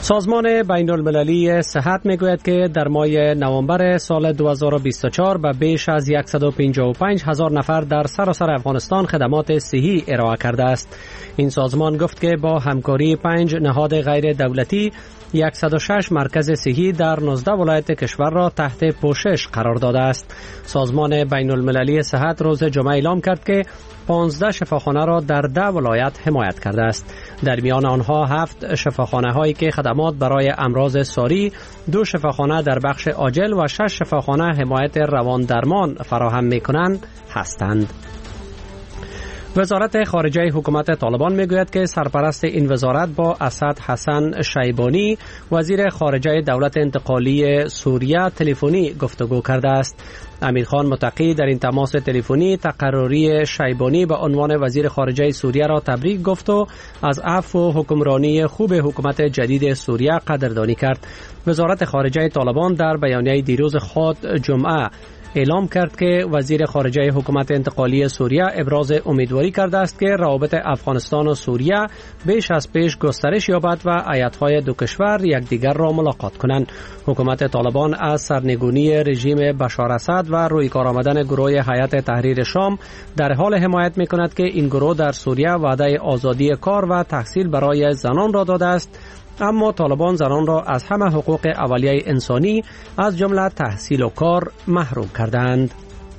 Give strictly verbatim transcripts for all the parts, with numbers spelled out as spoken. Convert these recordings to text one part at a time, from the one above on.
سازمان بین المللی صحت میگوید که در ماه نوامبر سال دو هزار و بیست و چهار به بیش از صد و پنجاه و پنج هزار نفر در سراسر افغانستان خدمات صحی ارائه کرده است. این سازمان گفت که با همکاری پنج نهاد غیر دولتی صد و شش مرکز صحی در نوزده ولایت کشور را تحت پوشش قرار داده است. سازمان بین المللی صحت روز جمعه اعلام کرد که پانزده شفاخانه را در ده ولایت حمایت کرده است. در میان آنها هفت شفاخانه هایی که خدمات برای امراض ساری، دو شفاخانه در بخش عاجل و شش شفاخانه حمایت روان درمان فراهم می کنند هستند. وزارت خارجه حکومت طالبان میگوید که سرپرست این وزارت با اسد حسن شیبانی وزیر خارجه دولت انتقالی سوریه تلفنی گفتگو کرده است. امیرخان متقی در این تماس تلفنی تقرری شیبانی به عنوان وزیر خارجه سوریه را تبریک گفت و از عفو و حکمرانی خوب حکومت جدید سوریه قدردانی کرد. وزارت خارجه طالبان در بیانیه دیروز خود جمعه اعلام کرد که وزیر خارجه حکومت انتقالی سوریه ابراز امیدواری کرده است که روابط افغانستان و سوریه بیش از پیش گسترش یابد و ایالت‌های دو کشور یکدیگر را ملاقات کنند. حکومت طالبان از سرنگونی رژیم بشار اسد و روی کار آمدن گروه هیئت تحریر شام در حال حمایت می‌کند که این گروه در سوریه وعده آزادی کار و تحصیل برای زنان را داده است، اما طالبان زنان را از همه حقوق اولیه انسانی از جمله تحصیل و کار محروم کردند.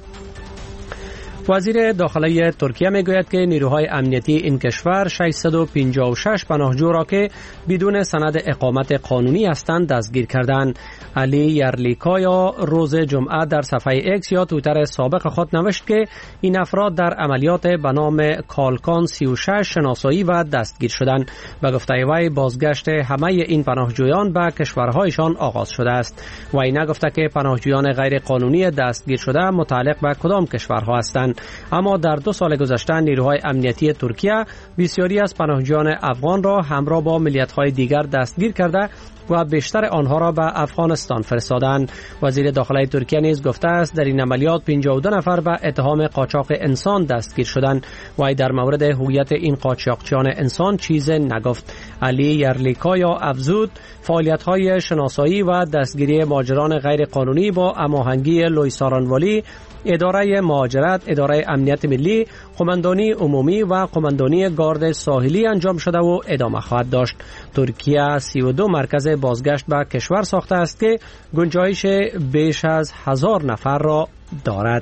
وزیر داخلی ترکیه میگوید که نیروهای امنیتی این کشور ششصد و پنجاه و شش پناهجو را که بدون سند اقامت قانونی هستند دستگیر کردند. علی یرلیکایا روز جمعه در صفحه ایکس یا توییتر سابق خود نوشت که این افراد در عملیات به نام کالکان سی و شش شناسایی و دستگیر شدند. به گفته وی بازگشت همه این پناهجویان به کشورهایشان آغاز شده است. وی نگفته که پناهجویان غیر قانونی دستگیر شده متعلق به کدام کشورها هستند، اما در دو سال گذشته نیروهای امنیتی ترکیه بسیاری از پناهجویان افغان را همراه با ملیت‌های دیگر دستگیر کرده و بیشتر آنها را به افغانستان فرستادند. وزیر داخلی ترکیه نیز گفته است در این عملیات پنجاه و دو نفر به اتهام قاچاق انسان دستگیر شدند. وی در مورد هویت این قاچاقچیان انسان چیزی نگفت. علی یرلیکایا افزود فعالیت‌های شناسایی و دستگیری مهاجران غیر قانونی با هماهنگی لویسارانوالی، اداره مهاجرت، اداره امنیت ملی، قماندانی عمومی و قماندانی گارد ساحلی انجام شده و ادامه خواهد داشت. ترکیه سی و دو مرکز بازگشت به کشور ساخته است که گنجایش بیش از هزار نفر را دارد.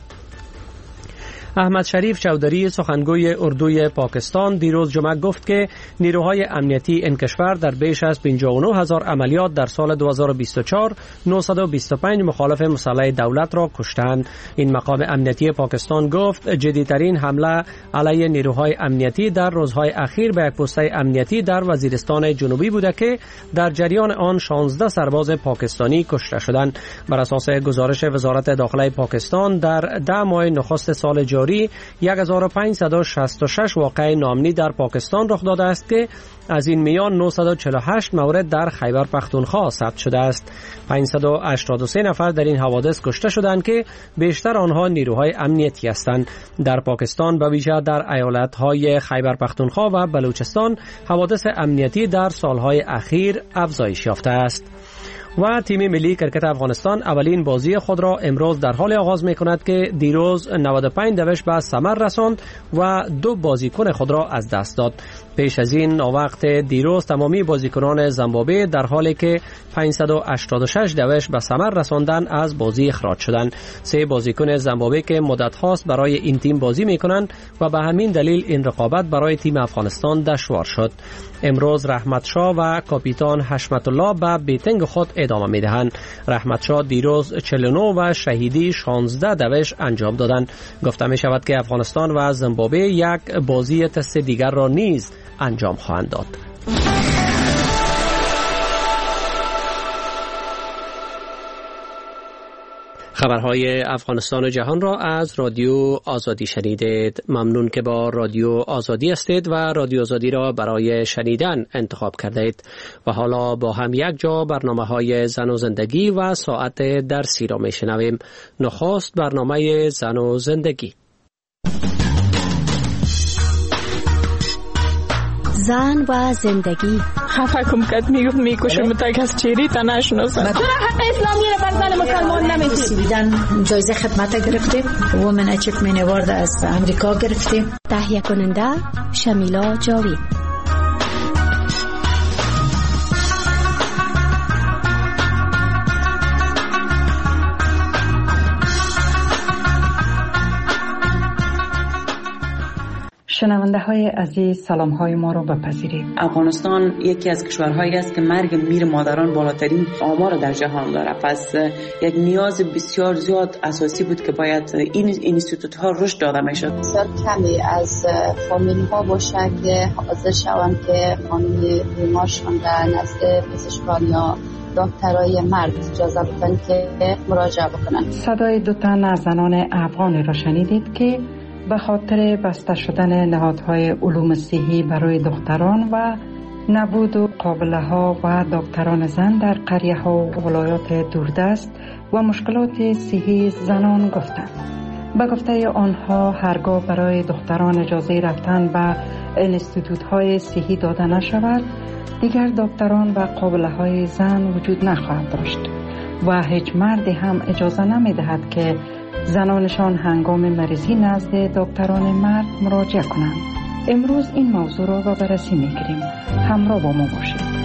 احمد شریف چودری سخنگوی اردوی پاکستان دیروز جمعه گفت که نیروهای امنیتی این کشور در بیش از پنجاه و نه هزار عملیات در سال دو هزار و بیست و چهار نهصد و بیست و پنج مخالف مسلح دولت را کشتند. این مقام امنیتی پاکستان گفت جدیدترین حمله علیه نیروهای امنیتی در روزهای اخیر به یک پسته امنیتی در وزیرستان جنوبی بوده که در جریان آن شانزده سرباز پاکستانی کشته شدند. بر اساس گزارش وزارت داخلی پاکستان در ده ماه نخست سال جاری یک هزار و پانصد و شصت و شش واقعه ناامنی در پاکستان رخ داده است که از این میان نهصد و چهل و هشت مورد در خیبر پختونخوا ثبت شده است. پانصد و هشتاد و سه نفر در این حوادث کشته شدند که بیشتر آنها نیروهای امنیتی هستند. در پاکستان به ویژه در ایالت‌های خیبر پختونخوا و بلوچستان حوادث امنیتی در سالهای اخیر افزایش یافته است. و تیم ملی کرکت افغانستان اولین بازی خود را امروز در حال آغاز می کند که دیروز نود و پنج دوش به ثمر رساند و دو بازیکن خود را از دست داد. پیش از این وقت دیروز تمامی بازیکنان زیمبابوه در حالی که پانصد و هشتاد و شش دوش به ثمر رساندن از بازی اخراج شدند. سه بازیکن زیمبابوه که مدت هاست برای این تیم بازی می کنند و به همین دلیل این رقابت برای تیم افغانستان دشوار شد. امروز رحمت شاه و کاپیتان حشمت الله به بیتنگ خود ادامه می دهند. رحمت شاه دیروز چهل و نه و شهیدی شانزده دوش انجام دادند. گفته می شود که افغانستان و زیمبابوه یک بازی تست دیگر را نیز انجام خواهند داد. خبرهای افغانستان و جهان را از رادیو آزادی شنیدید. ممنون که با رادیو آزادی هستید و رادیو آزادی را برای شنیدن انتخاب کردید. و حالا با هم یک جا برنامه‌های زن و زندگی و ساعت درسی را میشنویم. نخست برنامه زن و زندگی. زن و زندگی. خفه کم کد میگفت میکشم تا کس چیری تا نشناسم. چرا حق اسلامی رو بر زن مسلمان نمیدید؟ بیدن جایزه خدمت گرفتیم، وومن اچیومنت اوارد از امریکا گرفتیم. تهیه کننده شمیلا جاوید. شنونده های عزیز، سلام های ما رو بپذیرید. افغانستان یکی از کشورهایی است که مرگ میر مادران بالاترین آمار در جهان داره. پس یک نیاز بسیار زیاد اساسی بود که باید این اینستیتوت ها رشد داده میشد. بسیار کمی از فامیل ها باشه که حاضر شوند که خانم بیمارشان در نزد پزشکان یا دکترای مرد اجازه بدن که مراجعه بکنن. صدای دو تن از زنان افغانی را شنیدید که به خاطر بسته شدن نهادهای علوم صحی برای دختران و نبود و قابله ها و دکتران زن در قریه ها و ولایات دوردست و مشکلات صحی زنان گفتند. به گفته آنها هرگاه برای دختران اجازه رفتن به انستیتوت های صحی داده نشود، دیگر دکتران و قابله های زن وجود نخواهد داشت و هیچ مردی هم اجازه نمی دهد که زنانشان هنگام مریضی نزد دکتران مرد مراجعه کنند. امروز این موضوع را به بررسی می‌گیریم. همراه با ما باشید.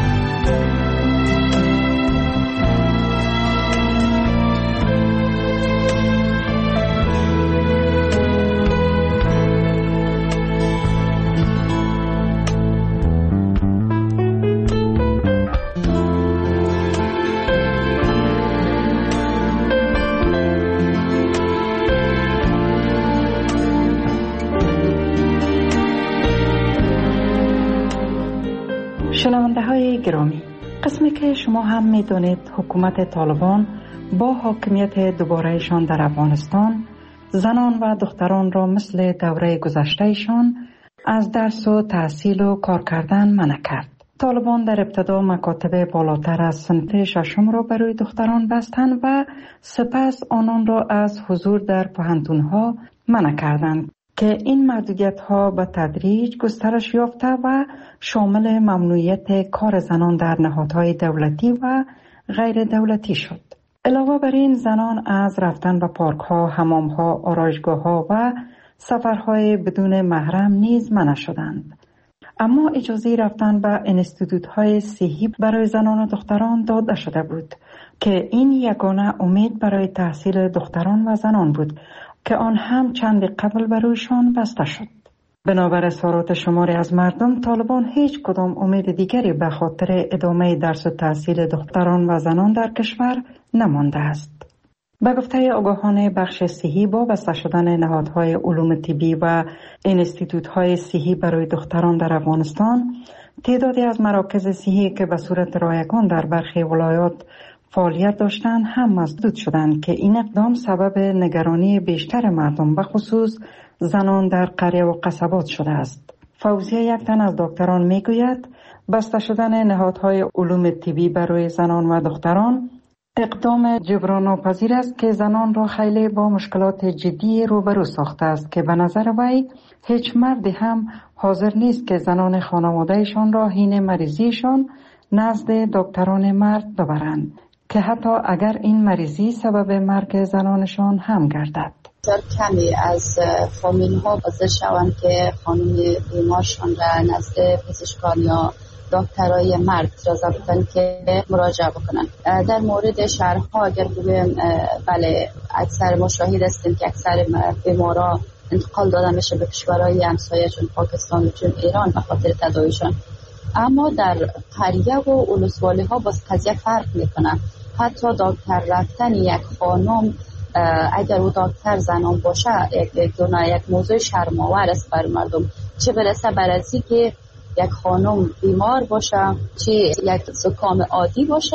شنونده های گرامی، قسمی که شما هم می دانید حکومت طالبان با حاکمیت دوبارهشان در افغانستان زنان و دختران را مثل دوره گذشتهشان از درس و تحصیل و کار کردن منع کرد. طالبان در ابتدا مکاتب بالاتر از صنف ششم را برای دختران بستند و سپس آنان را از حضور در پوهنتون‌ها منع کردند که این محدودیت ها به تدریج گسترش یافته و شامل ممنوعیت کار زنان در نهادهای دولتی و غیر دولتی شد. علاوه بر این زنان از رفتن به پارک ها، حمام ها، آرایشگاه ها و سفرهای بدون محرم نیز منع شدند. اما اجازه رفتن به انستیتوت های صحی برای زنان و دختران داده شده بود که این یگانه امید برای تحصیل دختران و زنان بود که آن هم چند قبل برویشان بسته شد. بنابر اظهارات شماری از مردم، طالبان هیچ کدام امید دیگری به خاطر ادامه درس و تحصیل دختران و زنان در کشور نمانده است. به گفته آگاهان بخش صحی، با بسته شدن نهادهای علوم طبی و انستیتوت‌های صحی برای دختران در افغانستان، تعدادی از مراکز صحی که به صورت رایگان در برخی ولایات فعالیت داشتند هم مسدود شدند که این اقدام سبب نگرانی بیشتر مردم به خصوص زنان در قریه و قصبات شده است. فوزیه، یک تن از دکتران، میگوید بسته شدن نهادهای علوم طبی برای زنان و دختران اقدام جبران ناپذیر است که زنان را خیلی با مشکلات جدی روبرو ساخته است که به نظر وی هیچ مردی هم حاضر نیست که زنان خانوادهشان را حین مریضیشان نزد دکتران مرد ببرند که حتی اگر این مریضی سبب مرگ زنانشان هم گردد. بسیار کمی از فامیل ها حاضر شوند که خانم بیمارشان را نزد پزشکان یا دکترای مرد اجازه بدن که مراجعه بکنن. در مورد شهرها اگر بگویم، بله، اکثر ما شاهد هستیم که اکثر بیمارا انتقال داده میشه به کشورهای همسایه چون پاکستان و چون ایران به خاطر تداویشان. اما در قریه و ولسوالی ها باز قضیه فرق میکنه. حتی دکتر رفتن یک خانم، اگر او دکتر زنان باشه، یک دونه یک موضوع شرم‌آور است بر مردم، چه برسه بر ازی که یک خانم بیمار باشه، چه یک زکام عادی باشه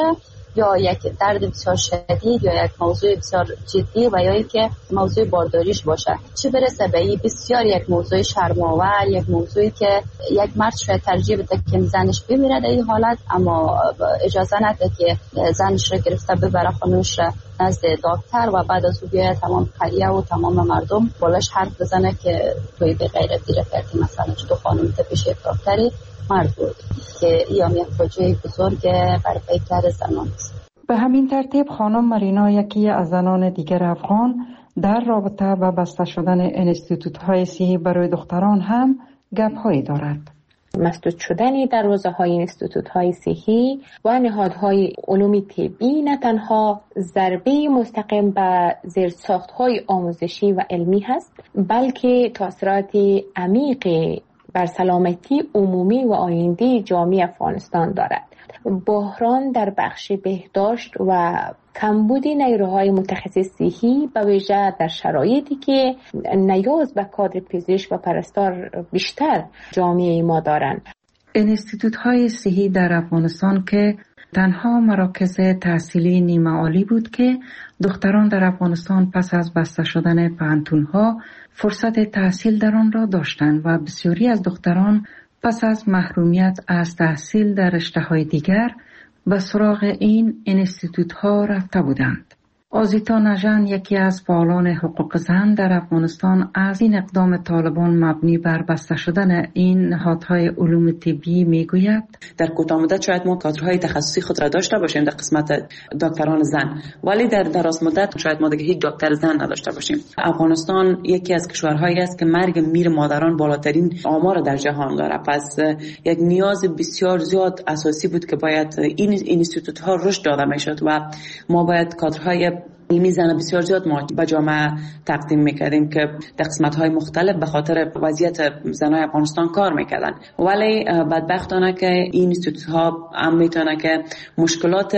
یا یک درد بسیار شدید یا یک موضوع بسیار جدی و یا اینکه موضوع بارداریش باشه. چه برسه به این بسیار یک موضوع شرم‌آور، یک موضوعی که یک مرد شاید ترجیح بده که زنش بمیره در این حالت، اما اجازه نده که زنش رو گرفته ببره خانوش را نزد دکتر و بعد از او بیاید تمام قریه و تمام مردم بالاش حرف بزنه که توی به غیرتی را کردی، مثلا تو خانم تا پیش دکتری مرد بود که ایام یک فاجعه بزرگ برای پیکر زنان است. به همین ترتیب خانم مرینا یکی از زنان دیگر افغان در رابطه با بسته شدن انستیتوت های صحی برای دختران هم گپ هایی دارد. مسدود شدن دروازه های انستیتوت های صحی و نهادهای علوم طبی نه تنها ضربه مستقیم به زیرساخت های آموزشی و علمی هست، بلکه تاثیرات عمیق بر سلامتی عمومی و آینده جامعه افغانستان دارد. بحران در بخش بهداشت و کمبود نیروهای متخصص صحی به ویژه در شرایطی که نیاز به کادر پزشک و پرستار بیشتر جامعه ما دارند. انستیتوت های صحی در افغانستان که تنها مراکز تحصیلی نیمه عالی بود که دختران در افغانستان پس از بسته شدن پانتونها فرصت تحصیل در آن را داشتند و بسیاری از دختران پس از محرومیت از تحصیل در رشته‌های دیگر به سراغ این انستیتوت ها رفته بودند. آزیتا نژن یکی از فعالان حقوق زن در افغانستان از این اقدام طالبان مبنی بر بسته شدن این نهادهای علوم طبی میگوید در کوتاه مدت شاید ما کادرهای تخصصی خود را داشته باشیم در قسمت دکتران زن، ولی در دراز مدت شاید ما دیگه هیچ دکتر زن نداشته باشیم. افغانستان یکی از کشورهایی است که مرگ میر مادران بالاترین آمار در جهان داره، پس یک نیاز بسیار زیاد اساسی بود که باید این اینستیتوت ها رشد داده میشد و ما باید کادرهای علمی زن بسیار زیاد ما به جامعه تقدیم میکردیم که در قسمت‌های مختلف به خاطر وضعیت زنای افغانستان کار میکردن، ولی بدبختانه که این اینستیتوت ها هم میتونه که مشکلات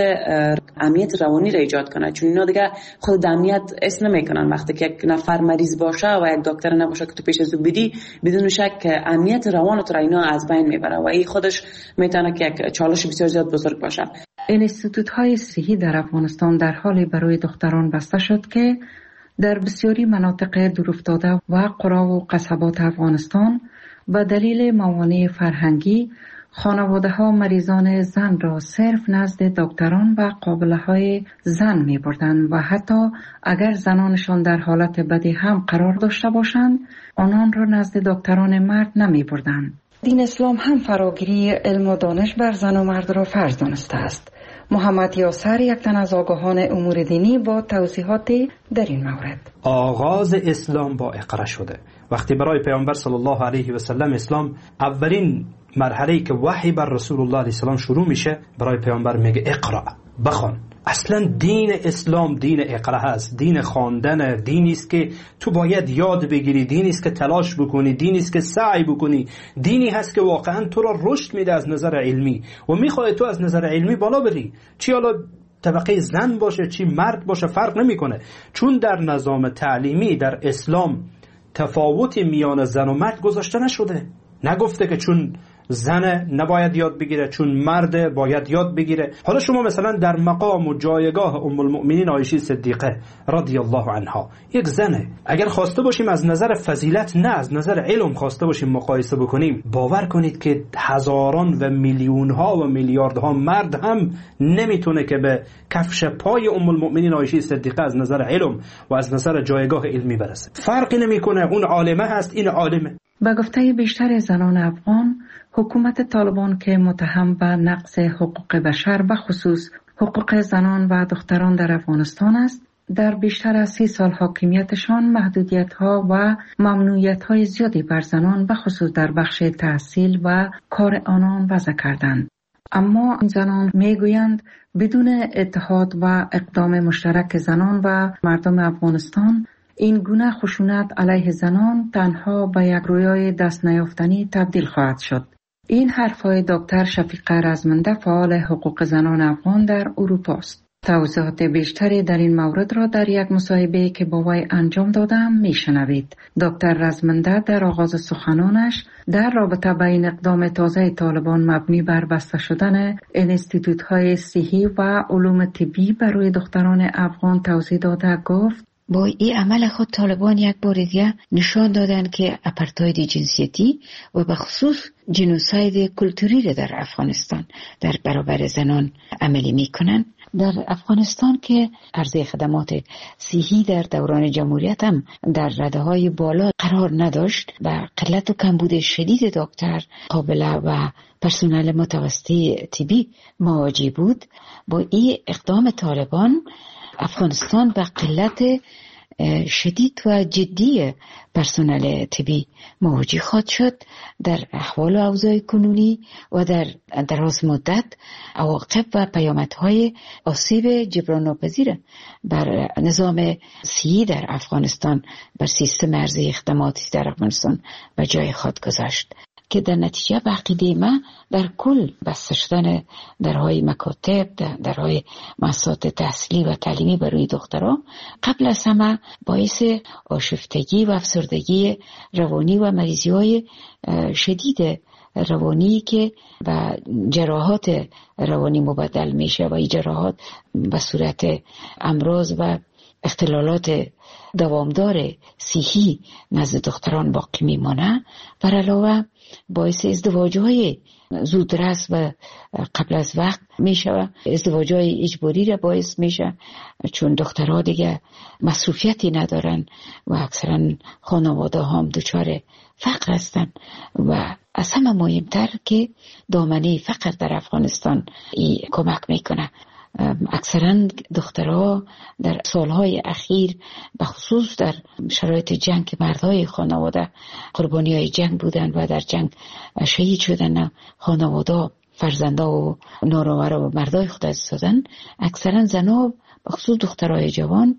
امنیت روانی را ایجاد کنه، چون اینا دیگه خود امنیت اسم نمیکنن. وقتی که یک نفر مریض باشه و یک دکتر نباشه که تو پیش از او بدی، بدون شک امنیت روان تو را اینا از بین میبره و این خودش میتونه که یک چالش بسیار زیاد بزرگ باشه. انستیتوت های صحی در افغانستان در حالی برای دختران بسته شد که در بسیاری مناطق دورافتاده و قرا و قصبات افغانستان به دلیل موانع فرهنگی خانواده ها مریضان زن را صرف نزد دکتران و قابله های زن می بردند و حتی اگر زنانشان در حالت بدی هم قرار داشته باشند آنان را نزد دکتران مرد نمی بردند. دین اسلام هم فراگیری علم و دانش بر زن و مرد را فرض دانسته است. محمد یاسر یک تن از آگاهان امور دینی با توضیحات در این مورد. آغاز اسلام با اقرا شده. وقتی برای پیامبر صلی الله علیه و سلم اسلام اولین مرحله‌ای که وحی بر رسول الله علیه السلام شروع میشه، برای پیامبر میگه اقرا، بخوان. اصلا دین اسلام دین اقرا هست، دین خواندن، دینی است که تو باید یاد بگیری، دینی است که تلاش بکنی، دینی است که سعی بکنی، دینی هست که واقعا تو را رشد میده از نظر علمی و میخواد تو از نظر علمی بالا بری، چی حالا طبقه زن باشه چی مرد باشه فرق نمیکنه، چون در نظام تعلیمی در اسلام تفاوتی میان زن و مرد گذاشته نشده. نگفته که چون زن نباید یاد بگیره چون مرد باید یاد بگیره. حالا شما مثلا در مقام و جایگاه ام المؤمنین عایشه صدیقه رضی الله عنها، یک زنه، اگر خواسته باشیم از نظر فضیلت نه از نظر علم خواسته باشیم مقایسه بکنیم، باور کنید که هزاران و میلیون ها و میلیاردها مرد هم نمیتونه که به کفش پای ام المؤمنین عایشه صدیقه از نظر علم و از نظر جایگاه علمی برسه. فرقی نمیکنه، اون عالمه هست این عالمه. به گفته بیشتر زنان افغان، حکومت طالبان که متهم به نقض حقوق بشر به خصوص حقوق زنان و دختران در افغانستان است، در بیشتر از سی سال حاکمیتشان محدودیت‌ها و ممنوعیت‌های زیادی بر زنان به خصوص در بخش تحصیل و کار آنان وضع کردند. اما این زنان میگویند بدون اتحاد و اقدام مشترک زنان و مردم افغانستان، این گونه خشونت علیه زنان تنها به یک رویای دست نیافتنی تبدیل خواهد شد. این حرفهای دکتر شفیقه رزمنده فعال حقوق زنان افغان در اروپا است. توضیحات بیشتری در این مورد را در یک مصاحبه که با وی انجام دادم میشنوید. دکتر رزمنده در آغاز سخنانش در رابطه بین اقدام تازه طالبان مبنی بر بسته شدن انستیتوت‌های صحی و علوم طبی برای دختران افغان توضیح داده گفت: با این عمل خود طالبان یک بار دیگه نشان دادن که اپارتاید جنسیتی و به خصوص جنوساید کلتوری را در افغانستان در برابر زنان عملی میکنن. در افغانستان که عرضه خدمات صحی در دوران جمهوریت هم در رده‌های بالا قرار نداشت و قلت و کمبود شدید دکتر، قابله و پرسنل متوسطه طبی مواجه بود، با این اقدام طالبان افغانستان به قلت شدید و جدی پرسنل طبی مواجه خواهد شد. در احوال و اوضاع کنونی و در دراز مدت عواقب و پیامدهای آسیب جبران ناپذیر بر نظام صحی در افغانستان، بر سیستم عرضه خدماتی در افغانستان به جای خود گذاشت که در نتیجه به عقیده من در کل بسته شدن درهای مکاتب، درهای مؤسسات تحصیلی و تعلیمی برای دختران قبل از همه باعث آشفتگی و افسردگی روانی و مریضی های شدید روانی که به جراحات روانی مبدل میشه و این جراحات به صورت امراض و اختلالات دوامدار صحی نزد دختران باقی میمانه. بر علاوه باعث ازدواج‌های زودرس و قبل از وقت میشه، ازدواج‌های اجباری را باعث میشه، چون دخترها دیگه مصروفیتی ندارن و اکثرا خانواده هم دچار فقر هستن و از همه مهمتر که دامنه فقر در افغانستان ای کمک میکنه. اکثرا دخترها در سالهای اخیر به خصوص در شرایط جنگ که مردهای خانواده قربانی های جنگ بودن و در جنگ شهید شدن، خانواده فرزنده و ناروا و مردای خود از دادن، اکثرا زنها به خصوص دخترهای جوان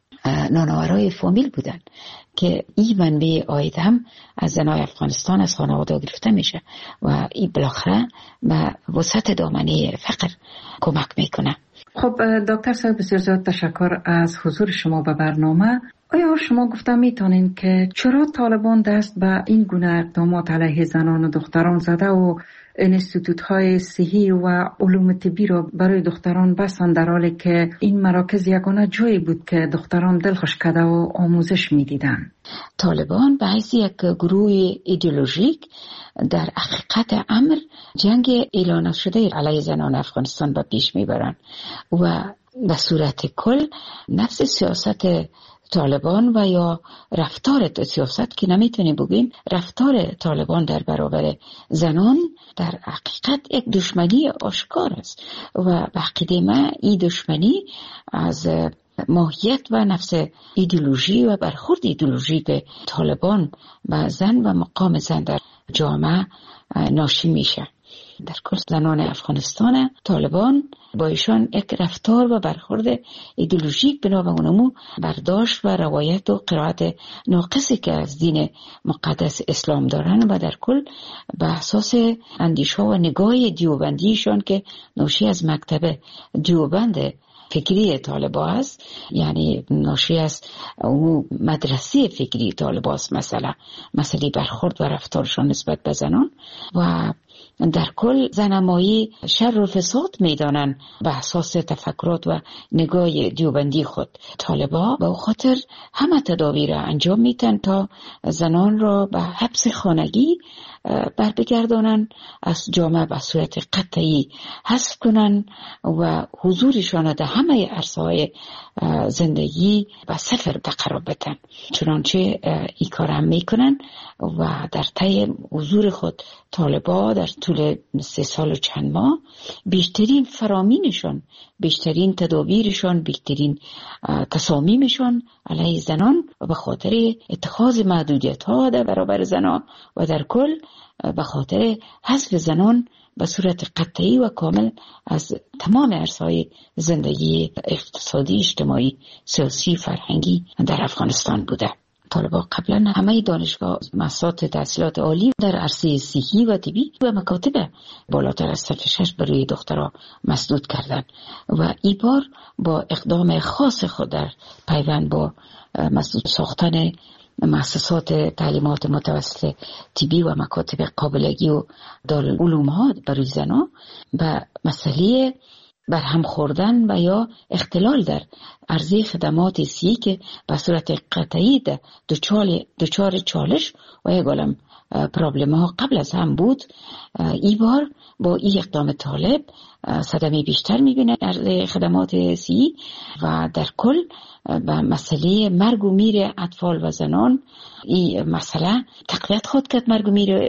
نانآورای فامیل بودن که این منبع عاید هم از زنای افغانستان از خانواده گرفته میشه و این بالاخره به وسط دامنه فقر کمک میکنه. خب دکتر صاحب، بسیار زیاد تشکر از حضور شما به برنامه. آیا شما گفته میتونین که چرا طالبان دست به این گونه اقدامات علیه زنان و دختران زده و انستیتوت های صحی و علوم طبی را برای دختران بستند، در حالی که این مراکز یگانه جایی بود که دختران دلخوش کرده و آموزش میدیدن؟ طالبان به حیث یک گروه ایدئولوژیک در حقیقت امر جنگ اعلان شده علیه زنان افغانستان به پیش میبرند و به صورت کل نفس سیاست طالبان و یا رفتار سیاست که نمیتونیم بگیم رفتار طالبان در برابر زنان در حقیقت یک دشمنی آشکار است و به عقیده من این دشمنی از ماهیت و نفس ایدئولوژی و برخورد ایدئولوژی که طالبان به زن و مقام زن در جامعه ناشی میشه. در کل زنان افغانستان طالبان با ایشان یک رفتار و برخورد ایدئولوژیک بنا به اونمو برداشت و روایت و قرائت ناقصی که از دین مقدس اسلام دارن و در کل به اساس اندیشه و نگاه دیوبندیشان که ناشی از مکتب دیوبند فکری طالبا است، یعنی ناشی از اون مدرسه فکری طالبا است، مثلا مسئله برخورد و رفتارشان نسبت به زنان و در کل زنمایی شر و فساد میدانن به اساس تفکرات و نگاه دیوبندی خود. طالبا به خاطر همه تدابیر انجام میتن تا زنان را به حبس خانگی بر بگردانن، از جامعه به صورت قطعی حذف کنن و حضورشان در همه عرصه‌های زندگی به صفر قرار بدن. چنانچه این کار هم میکنن و در طی حضور خود طالبا در طول سه سال و چند ماه بیشترین فرامینشان، بیشترین تدابیرشان، بیشترین تصامیمشان علیه زنان و به خاطر اتخاذ محدودیت ها در برابر زنان و در کل به خاطر حذف زنان به صورت قطعی و کامل از تمام عرصه‌های زندگی اقتصادی، اجتماعی، سیاسی، فرهنگی در افغانستان بوده. طالبان قبلا همه دانشگاه مؤسسات تحصیلات عالی در عرصه صحی و طبی و مکاتب بالاتر از صف شش برای دخترها مسدود کردند و این بار با اقدام خاص خود در پیوند با مسدود ساختن مؤسسات تعلیمات متوسط طبی و مکاتب قابلگی و دارالعلوم ها برای زنان و مسئله برهم خوردن و یا اختلال در عرضه خدمات صحی که به صورت قطعی دچار چالش و یک عالم پرابلم ها قبل از هم بود، این بار با این اقدام طالب صدمه بیشتر میبینه عرضه خدمات صحی و در کل و مسئله مرگ و میر اطفال و زنان این مسئله تقویت خود کرد. مرگ و میر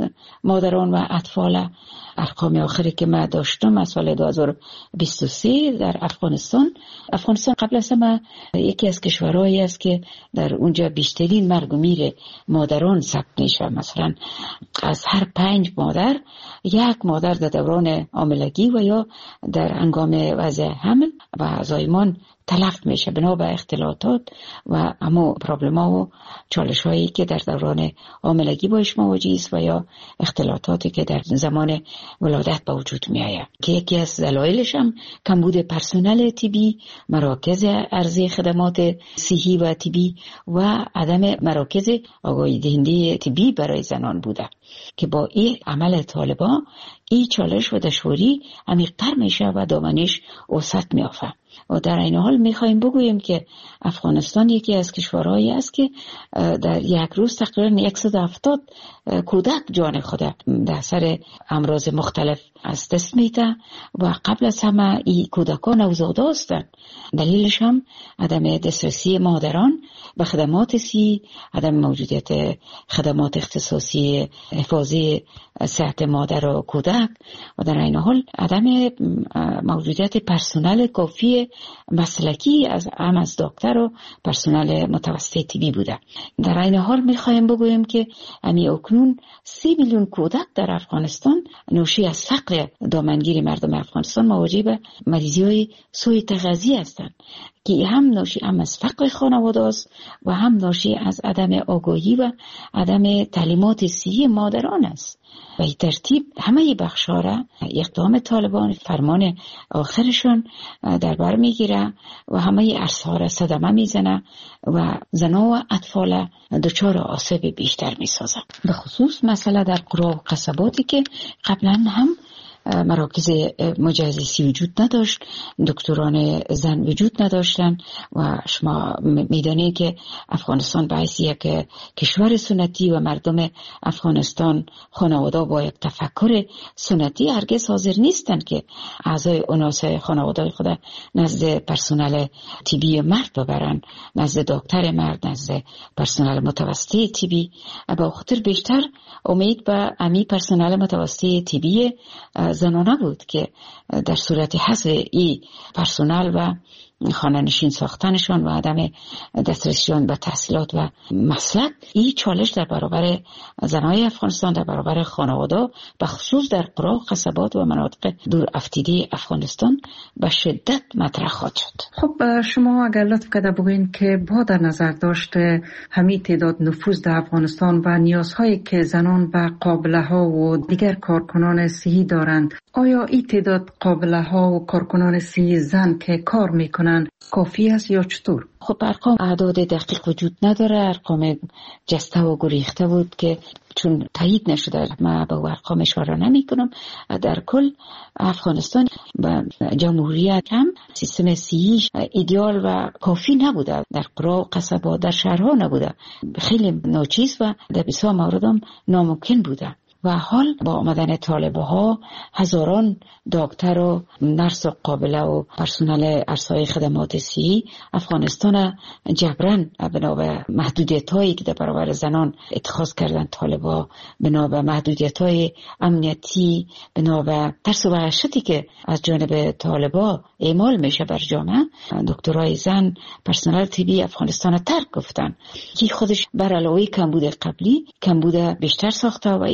مادران و اطفال ارقام آخری که من داشتم از سال دو هزار و بیست و سه در افغانستان افغانستان قبل از همه یکی از کشورهایی است که در اونجا بیشترین مرگ و میر مادران ثبت میشه. مثلا از هر پنج مادر یک مادر در دوران حاملگی و یا در هنگام وضع حمل و زایمان تلف میشه بنا به اختلاطات و همو پرابلم ها و چالش هایی که در دوران حاملگی باش مواجه است و یا اختلاطاتی که در زمان ولادت به وجود می آید که یکی از دلایلش هم کمبود پرسنل طبی، مراکز عرضه خدمات صحی و طبی و عدم مراکز آگاهی دهنده طبی برای زنان بوده که با این عمل طالبان این چالش و دشواری عمیق‌تر میشه و دامنش وسعت میافته. و در این حال میخوایم بگوییم که افغانستان یکی از کشورهایی است که در یک روز تقریبا صد و هفتاد کودک جان خود در اثر امراض مختلف از دست میده و قبل از همه این کودکان نوزاده هستند. دلیلش هم عدم دسترسی مادران به خدمات صحی، عدم موجودیت خدمات اختصاصی حفاظی صحت مادر و کودک و در این حال عدم موجودیت پرسنل کافی مسلکی از هم از دکتر و پرسنل متوسط طبی بوده. در این حال میخوایم بگوییم که امی اکنون سی میلیون کودک در افغانستان ناشی از فقر دامنگیر مردم افغانستان مواجه به مریضی های سوء تغذیه هستند که هم ناشی هم از فقر خانواده است و هم ناشی از عدم آگاهی و عدم تعلیمات صحی مادران است. و این ترتیب همه بخش‌ها را اقدام طالبان فرمان آخرشان در بر میگیره و همه عرصه‌ها را صدمه میزنه و زنان و اطفال دچار آسیب بیشتر میسازه. به خصوص مسئله در قرى و قصباتی که قبلا هم مراکز مجهزی وجود نداشت، دکتران زن وجود نداشتن و شما میدانید که افغانستان به حیث یک کشور سنتی و مردم افغانستان خانواده با یک تفکر سنتی هرگز حاضر نیستند که اعضای اوناس خانواده خود نزد پرسنل طبی مرد ببرن، نزد دکتر مرد، نزد پرسنل متوسط طبی. با خاطر بیشتر امید به امی پرسنل متوسط طبی زنانه بود که در صورت حذف ای پرسنل و خانه نشین ساختنشان و عدم دسترسیشان به تحصیلات و مسلک این چالش در برابر زنای افغانستان در برابر خانواده به خصوص در قرى و قصبات و مناطق دور افتیده افغانستان به شدت مطرح خواهد شد. خب شما اگر لطف کرده بگوین که با در نظر داشته همین تعداد نفوذ در افغانستان و نیازهایی که زنان و قابله ها و دیگر کارکنان صحی دارند، آیا این تعداد قابله ها و کارکنان صحی زن که کار میکنن کافی است یا چطور؟ خب ارقام اعداد دقیق وجود نداره، ارقام جسته و گریخته بود که چون تایید نشده من به ارقام اشاره نمی کنم. در کل افغانستان و جمهوریت هم سیستم صحی ایدئال و کافی نبوده، در قرى و قصبات در شهرها نبوده، خیلی ناچیز و در بسیار مورد هم ناممکن بوده. و حال با آمدن طالبه ها هزاران دکتر و نرس و قابله و پرسنل ارسای خدمات صحی افغانستان جبران بنا به محدودیت هایی که در برابر زنان اتخاذ کردن طالبه، بنا به محدودیت های امنیتی، بنا به ترس و وحشتی که از جانب طالبه اعمال میشه بر جامعه، دکترای زن پرسنل طبی افغانستان ترک گفتن که خودش بر علاوه کمبود قبلی کمبود بیشتر ساخته و این کمبود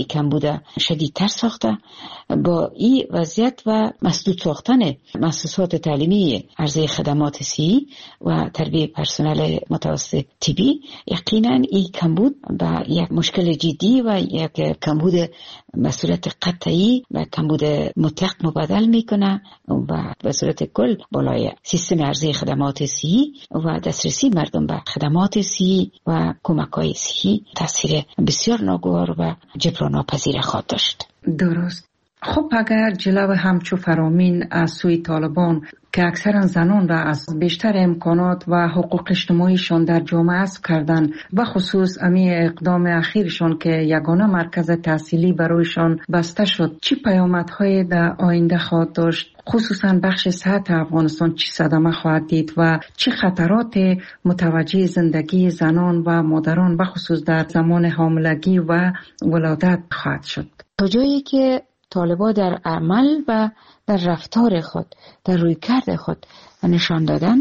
نابوده شدیدتر ساخته. با این وضعیت و مسدود ساختن مؤسسات تعلیمی عرضه خدمات صحی و تربیت پرسنل متوسط طبی، یقینا این کمبود به یک مشکل جدی و یک کمبود به صورت قطعی و کمبود مطلق مبادل میکنه و به صورت کل بالای سیستم عرضه خدمات صحی و دسترسی مردم به خدمات صحی و کمک‌های صحی تاثیر بسیار ناگوار و جبران ناپذیر خواهد داشت. درست. خب اگر جلو همچو فرامین از سوی طالبان که اکثرا زنان را از بیشتر امکانات و حقوق اجتماعیشان در جامعه حذف کردن و خصوص امی اقدام اخیرشان که یگانه مرکز تحصیلی برایشان بسته شد، چی پیامدهای در آینده خواهد داشت؟ خصوصا بخش صحت افغانستان چی صدمه خواهد دید و چی خطرات متوجه زندگی زنان و مادران و خصوص در زمان حاملگی و ولادت خواهد شد؟ تا جایی که طالبان در عمل و در رفتار خود، در رویکرد خود نشان دادن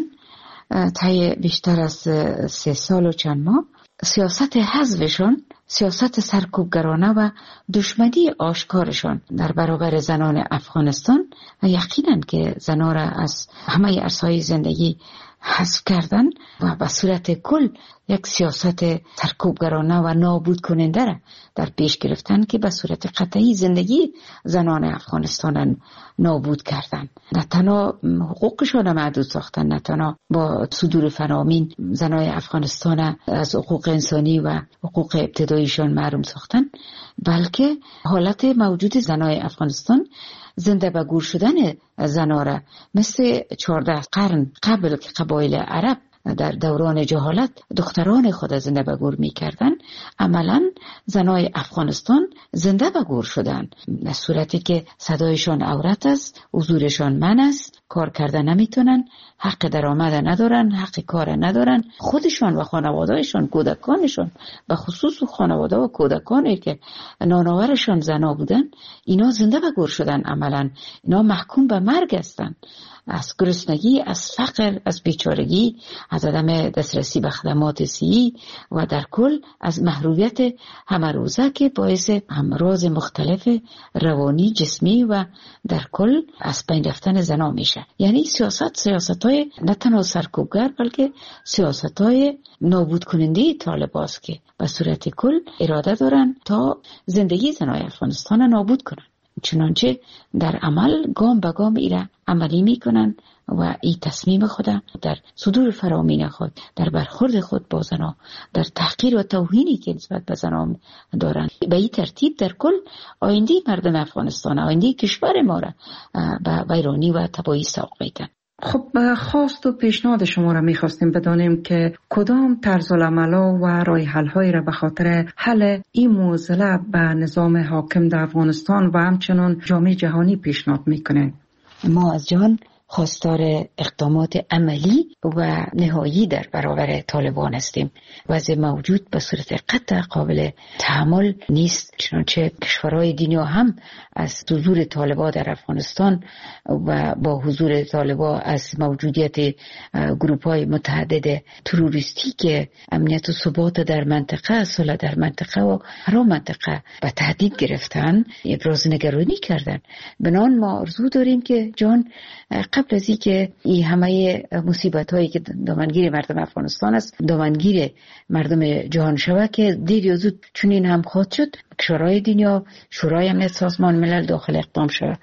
طی بیشتر از سه سال و چند ماه، سیاست حذفشان، سیاست سرکوبگرانه و دشمنی آشکارشان در برابر زنان افغانستان یقینا که زنان را از همه عرصه‌های زندگی حذف کردن و به صورت کل یک سیاست سرکوبگرانه و نابود کننده را در پیش گرفتن که به صورت قطعی زندگی زنان افغانستان نابود کردن. نه تنها حقوقشان محدود ساختن، نه تنها با صدور فرامین زنان افغانستان از حقوق انسانی و حقوق ابتداییشان محروم ساختن، بلکه حالت موجود زنان افغانستان زنده به گور شدن زناره مثل چهارده قرن قبل که قبایل عرب در دوران جهالت دختران خود زنده به گور می کردن، عملا زنای افغانستان زنده به گور شدن، در صورتی که صدایشان عورت است، حضورشان من است، کار کرده نمیتونن، حق درآمد ندارن، حق کار ندارن. خودشان و خانوادهشان، کودکانشان، به خصوص خانواده و کودکانی که نانآورشان زنا بودن، اینا زنده به گور شدن. عملا اینا محکوم به مرگ هستند، از گرسنگی، از فقر، از بیچارگی، از عدم دسترسی به خدمات صحی و در کل از محرومیت همه روزه که باعث امراض مختلف روانی، جسمی و در کل از بین رفتن زنا میشه. یعنی سیاست سیاست‌های نه تنها سرکوبگر بلکه سیاست‌های نابود کننده طالبان است که به صورت کل اراده دارن تا زندگی زنای افغانستان نابود کنن. چنانچه در عمل گام به گام ایره عملی میکنن و این تصمیم خود در صدور فرامین خود، در برخورد خود با زنا، در تحقیر و توهینی که نسبت به زنا دارن، به این ترتیب در کل آینده مردم افغانستان، آینده کشور ما را به ویرانی و تباهی سوق میدن. خب خواست و پیشنهاد شما را میخواستیم بدانیم که کدام طرز العمل‌ها و راه حل‌هایی را به خاطر حل این معضله به نظام حاکم در افغانستان و همچنان جامعه جهانی پیشنهاد میکنه؟ ما از جهان خواستار اقدامات عملی و نهایی در برابر طالبان هستیم. وضع موجود به صورت قطع قابل تحمل نیست، چنانچه کشورهای دنیا هم از حضور طالبان در افغانستان و با حضور طالبان از موجودیت گروپ‌های متعدد تروریستی که امنیت و ثبات در منطقه، صلح در منطقه و هر منطقه به تهدید گرفتن، ابراز نگرانی کردن. بنان ما آرزو داریم که جان قبل از اینکه این همه مصیبت هایی که دامنگیر مردم افغانستان است دامنگیر مردم جهان شود که دیر یا زود چنین هم خواهد شد، کشورهای دنیا، شورای امنیت سازمان ملل داخل اقدام شود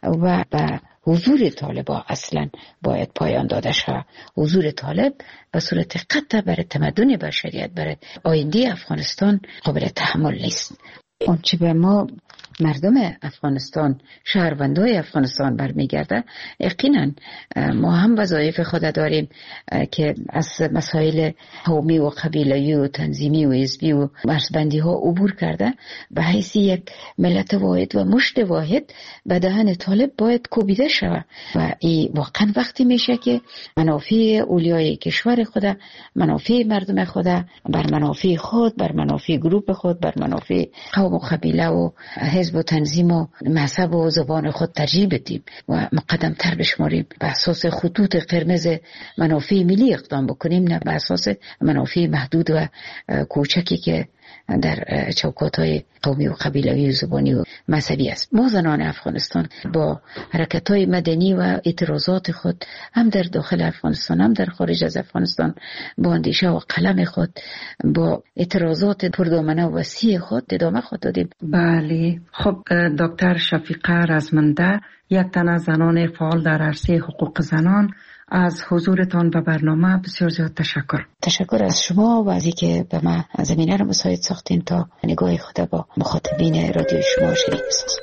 و به حضور طالبان اصلا باید پایان داده شود. حضور طالب به صورت قطع برای تمدن بشریت، برای آینده افغانستان قابل تحمل نیست. آنچه به ما مردم افغانستان، شهروندای افغانستان برمیگرده، یقینا ما هم وظایف خود داریم که از مسائل قومی و قبیله‌ای و تنظیمی و حزبی و مرزبندی ها عبور کرده به حیث یک ملت واحد و مشت واحد به دهن طالب باید کوبیده شود و این واقعا وقتی میشه که منافع اولیای کشور خود، منافع مردم خود بر منافع خود، بر منافع گروه خود، بر منافع قوم و قبیله و حزب و تنظیم و مذهب و زبان خود ترجیح بدیم و مقدم تر بشماریم، به اساس خطوط قرمز منافع ملی اقدام بکنیم، نه به اساس منافع محدود و کوچکی که در چوکات‌های قومی و قبیلوی و زبانی و مذهبی است. ما زنان افغانستان با حرکت‌های مدنی و اعتراضات خود هم در داخل افغانستان هم در خارج از افغانستان با اندیشه و قلم خود با اعتراضات پردامنه و وسیع خود ادامه خود دادیم. بله. خب دکتر شفیقه رزمنده، یک تن از زنان فعال در عرصه حقوق زنان، از حضورتان به برنامه بسیار زیاد تشکر. تشکر از شما و از اینکه به من زمینه رو مساعد ساختین تا نگاه خود با مخاطبین رادیو شما شریک بسازم.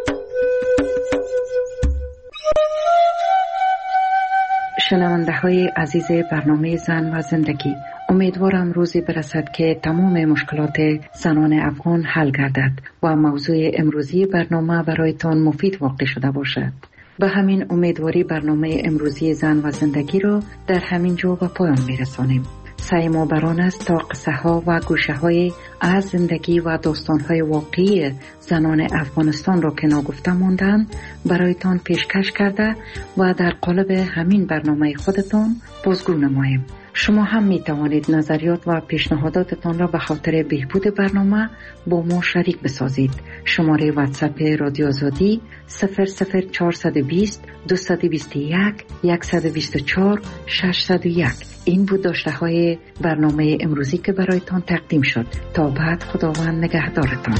شنونده های عزیز برنامه زن و زندگی، امیدوارم روزی برسد که تمام مشکلات زنان افغان حل گردد و موضوع امروزی برنامه برایتان مفید واقع شده باشد. به همین امیدواری برنامه امروزی زن و زندگی را در همین جا به پایان میرسانیم. سعی ما بران است تا قصه ها و گوشه های از زندگی و داستان های واقعی زنان افغانستان را که ناگفته ماندن برایتان پیشکش کرده و در قالب همین برنامه خودتان بازگو نماییم. شما هم می توانید نظریات و پیشنهاداتتان را به خاطر بهبود برنامه با ما شریک بسازید. شماره واتساپ رادیو آزادی صفر صفر چهارصد و بیست دویست و بیست و یک صد و بیست و چهار ششصد و یک. این بود داشته های برنامه امروزی که برایتان تقدیم شد. تا بعد، خداوند نگهدارتان.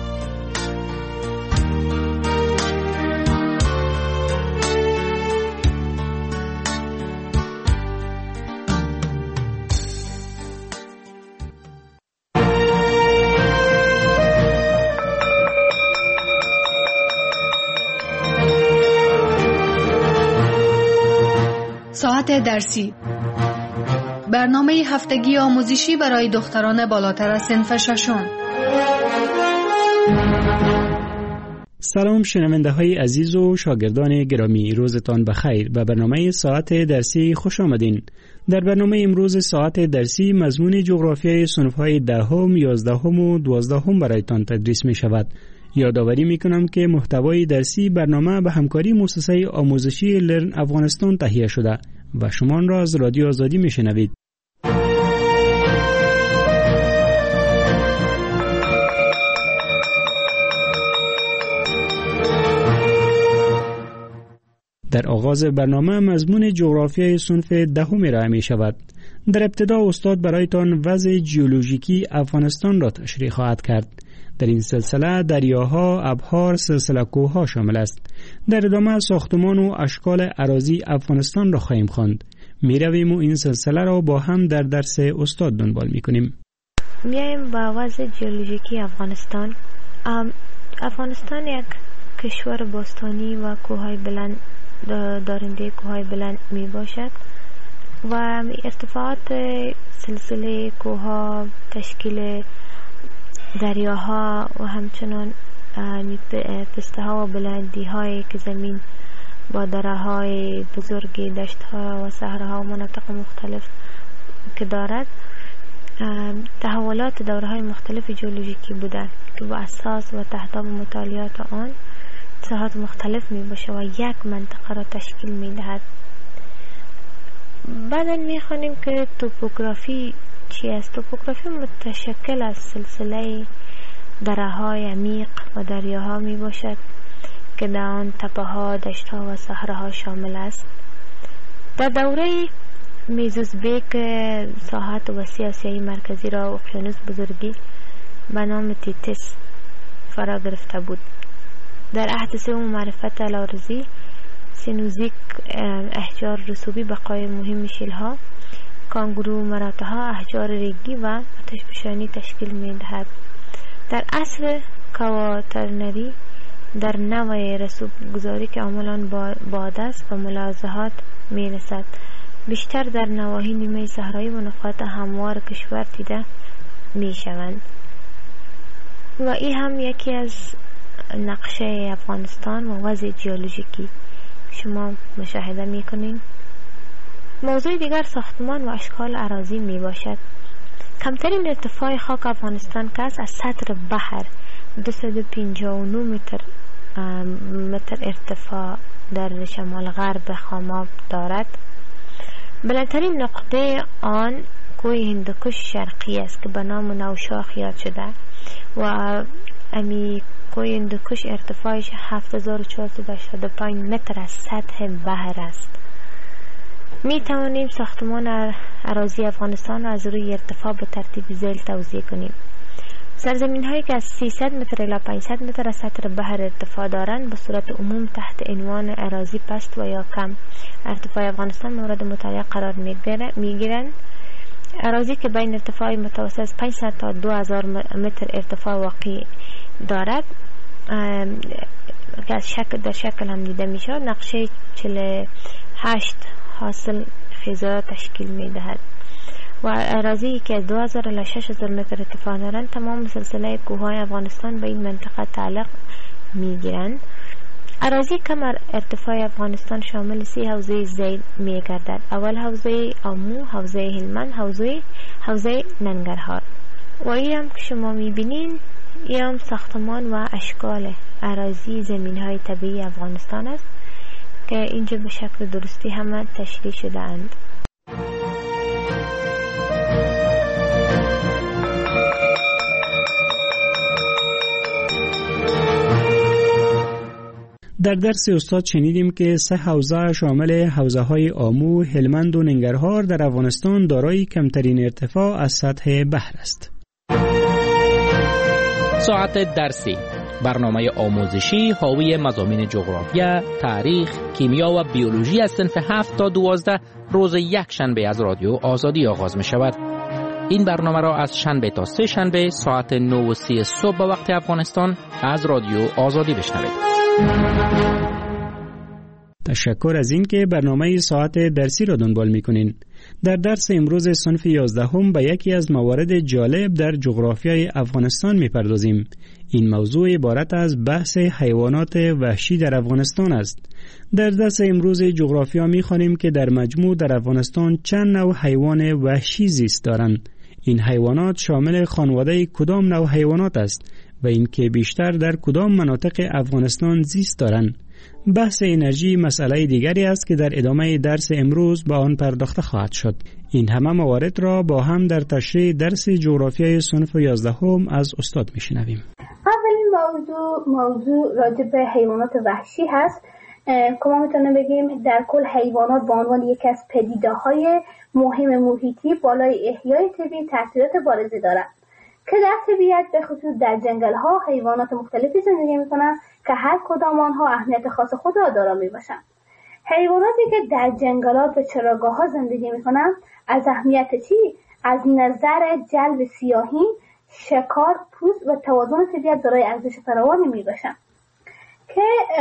ساعت درسی، برنامه هفتگی آموزشی برای دختران بالاتر از صنف ششم. سلام شنونده های عزیز و شاگردان گرامی، روزتان بخیر. به برنامه ساعت درسی خوش آمدین. در برنامه امروز ساعت درسی مضمون جغرافیای صنف های دهم، یازدهم و دوازدهم برایتان تدریس می شود. یادآوری می کنم که محتوای درسی برنامه به همکاری مؤسسه آموزشی لرن افغانستان تهیه شده و شما را از رادیو آزادی می شنوید. در آغاز برنامه مضمون جغرافیای صنف دهم ارائه می شود. در ابتدا استاد برایتان وضع جیولوژیکی افغانستان را تشریح خواهد کرد. در این سلسله دریاها، ابحار، سلسله کوه‌ها شامل است. در ادامه ساختمان و اشکال اراضی افغانستان را خواهیم خواند. می رویم و این سلسله را با هم در درس استاد دنبال می کنیم. میایم با وضع جیولوژیکی افغانستان. افغانستان یک کشور باستانی و کوههای بلند دارنده کوههای بلند می باشد و ارتفاعات سلسله کوهها، تشکیل دریاها و همچنان پسته ها و بلندی هایی که زمین با دره های بزرگ، دشت ها و صحرا ها و مناطق مختلف که دارد، تحولات دوره های مختلف جیولوژیکی بودند که با اساس و تحتاب مطالعات آن ساحات مختلف می باشه و یک منطقه را تشکیل می دهد. بعدا می خوانیم که توپوگرافی چی است؟ توپوگرافی متشکل از سلسله دره های عمیق و دریاها می باشد که در آن تپه ها، دشت ها و صحرا ها شامل است. در دوره میزوزبیک ساحات وسیع آسیای مرکزی را اقیانوس بزرگی به نام تیتس فرا گرفته بود. در عهد سوم معرفت الارضی، سینوزیک احجار رسوبی بقای مهم شیلها، کانگرو مراتها، احجار ریگی و آتشفشانی تشکیل می دهد. در عصر کواترنری در نوع رسوب گذاری که عملاً باد است و ملاحظات می رسد، بیشتر در نواحی نیمه صحرایی و نقاط هموار کشور دیده می شوند. و این هم یکی از نقشه افغانستان و وضع جیولوژیکی شما مشاهده می کنید. موضوع دیگر ساختمان و اشکال اراضی می باشد. کمترین ارتفاع خاک افغانستان که از سطح بحر دویست و پنجاه و نه متر متر ارتفاع در شمال غرب خاماب دارد. بلندترین نقطه آن کوه هندوکش شرقی است که به نام نوشاخ یاد شده و امی کوه هندوکش ارتفاعش هفت هزار و چهارصد و هشتاد و پنج متر از سطح بحر است. می توانیم ساختمان اراضی افغانستان از روی ارتفاع به ترتیب ذیل توضیح کنیم. سرزمین هایی که از سیصد متر الی پانصد متر از سطح بحر ارتفاع دارند به صورت عموم تحت عنوان اراضی پست و یا کم ارتفاع افغانستان مورد مطالعه قرار می گیرند. اراضی که بین ارتفاع متوسط از پانصد تا دو هزار متر ارتفاع واقع دارد که از شکل در شکل هم دیده می شود نقشه چهل و هشت حاصل خیزه تشکیل می دهد و اراضی که از دو هزار الی شش هزار متر ارتفاع دارند تمام سلسله کوههای افغانستان به این منطقه تعلق می گیرند. اراضی کم ارتفاع افغانستان شامل سی حوزه ذیل می گردد. اول حوزه آمو، حوزه هلمند، حوزه حوزه ننگرهار و این هم که شما می بینین این هم ساختمان و اشکال اراضی زمین های طبیعی افغانستان است که اینجا به شکل درستی همه تشریح شده اند. در درس استاد شنیدیم که سه حوزه شامل حوزه های آمو، هلمند و ننگرهار در افغانستان دارای کمترین ارتفاع از سطح بحر است. ساعت درسی برنامه آموزشی حاوی مضامین جغرافیا، تاریخ، کیمیا و بیولوژی از صنف هفت تا دوازده روز یک شنبه از رادیو آزادی آغاز می شود. این برنامه را از شنبه تا سه شنبه ساعت نه و سی صبح به وقت افغانستان از رادیو آزادی بشنوید. تشکر از این که برنامه ساعت درسی را دنبال می‌کنین. در درس امروز صنف یازدهم به یکی از موارد جالب در جغرافیای افغانستان می‌پردازیم. این موضوع عبارت از بحث حیوانات وحشی در افغانستان است. در درس امروز جغرافیا می‌خوانیم که در مجموع در افغانستان چند نوع حیوان وحشی زیست دارند. این حیوانات شامل خانواده کدام نوع حیوانات است و اینکه بیشتر در کدام مناطق افغانستان زیست دارند. بحث انرژی مسئله دیگری است که در ادامه درس امروز با آن پرداخته خواهد شد. این همه موارد را با هم در تشریح درس جغرافیای صنف یازدهم از استاد میشنویم. اولین موضوع موضوع راجع به حیوانات وحشی هست که ما میتونیم بگیم در کل حیوانات به عنوان یکی از پدیده‌های مهم محیطی بالای احیای طبیعی تاثیرات بارزی دارند که در طبیعت به خصوص در جنگل‌ها حیوانات مختلفی زندگی می‌کنند که هر کدام آنها اهمیت خاص خود را دارا میباشند. حیواناتی که در جنگلات و چراگاه‌ها زندگی می‌کنند از اهمیت چی؟ از نظر جلب سیاحین، شکار، پوست و توازن طبیعت دارای ارزش فراوانی میباشند که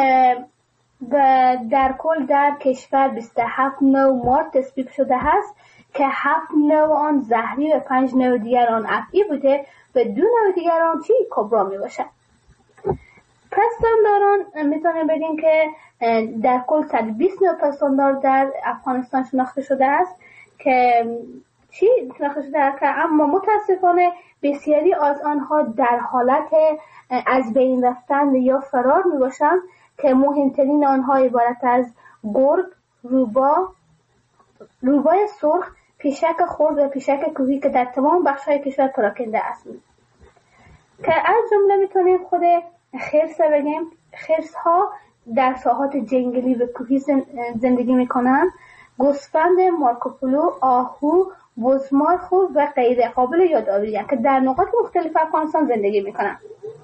در کل در کشور بیست و هفت نوع مار تصویب شده است که هفت نوع آن زهری و پنج نوع دیگر آن افعی بوده و دو نوع دیگر آن چی؟ کبرا میباشند. پستانداران میتونیم بگیم که در کل صد و بیست نوع پستاندار در افغانستان شناخته شده است که چی شناخته شده است که اما متاسفانه بسیاری از آنها در حالت از بین رفتن یا فرار میباشند که مهمترین آنها عبارت از گرگ، روبا، روبای سرخ، پیشک خرد و پیشک کوهی که در تمام بخش‌های کشور پراکنده است. که از جمله میتونیم خود خرس بگیم. خرس ها در ساحات جنگلی و کوهی زندگی میکنن. گوسفند، مارکوپولو، آهو، بزمارخو و غیره قابل یادآوری که در نقاط مختلف افغانستان زندگی میکنن.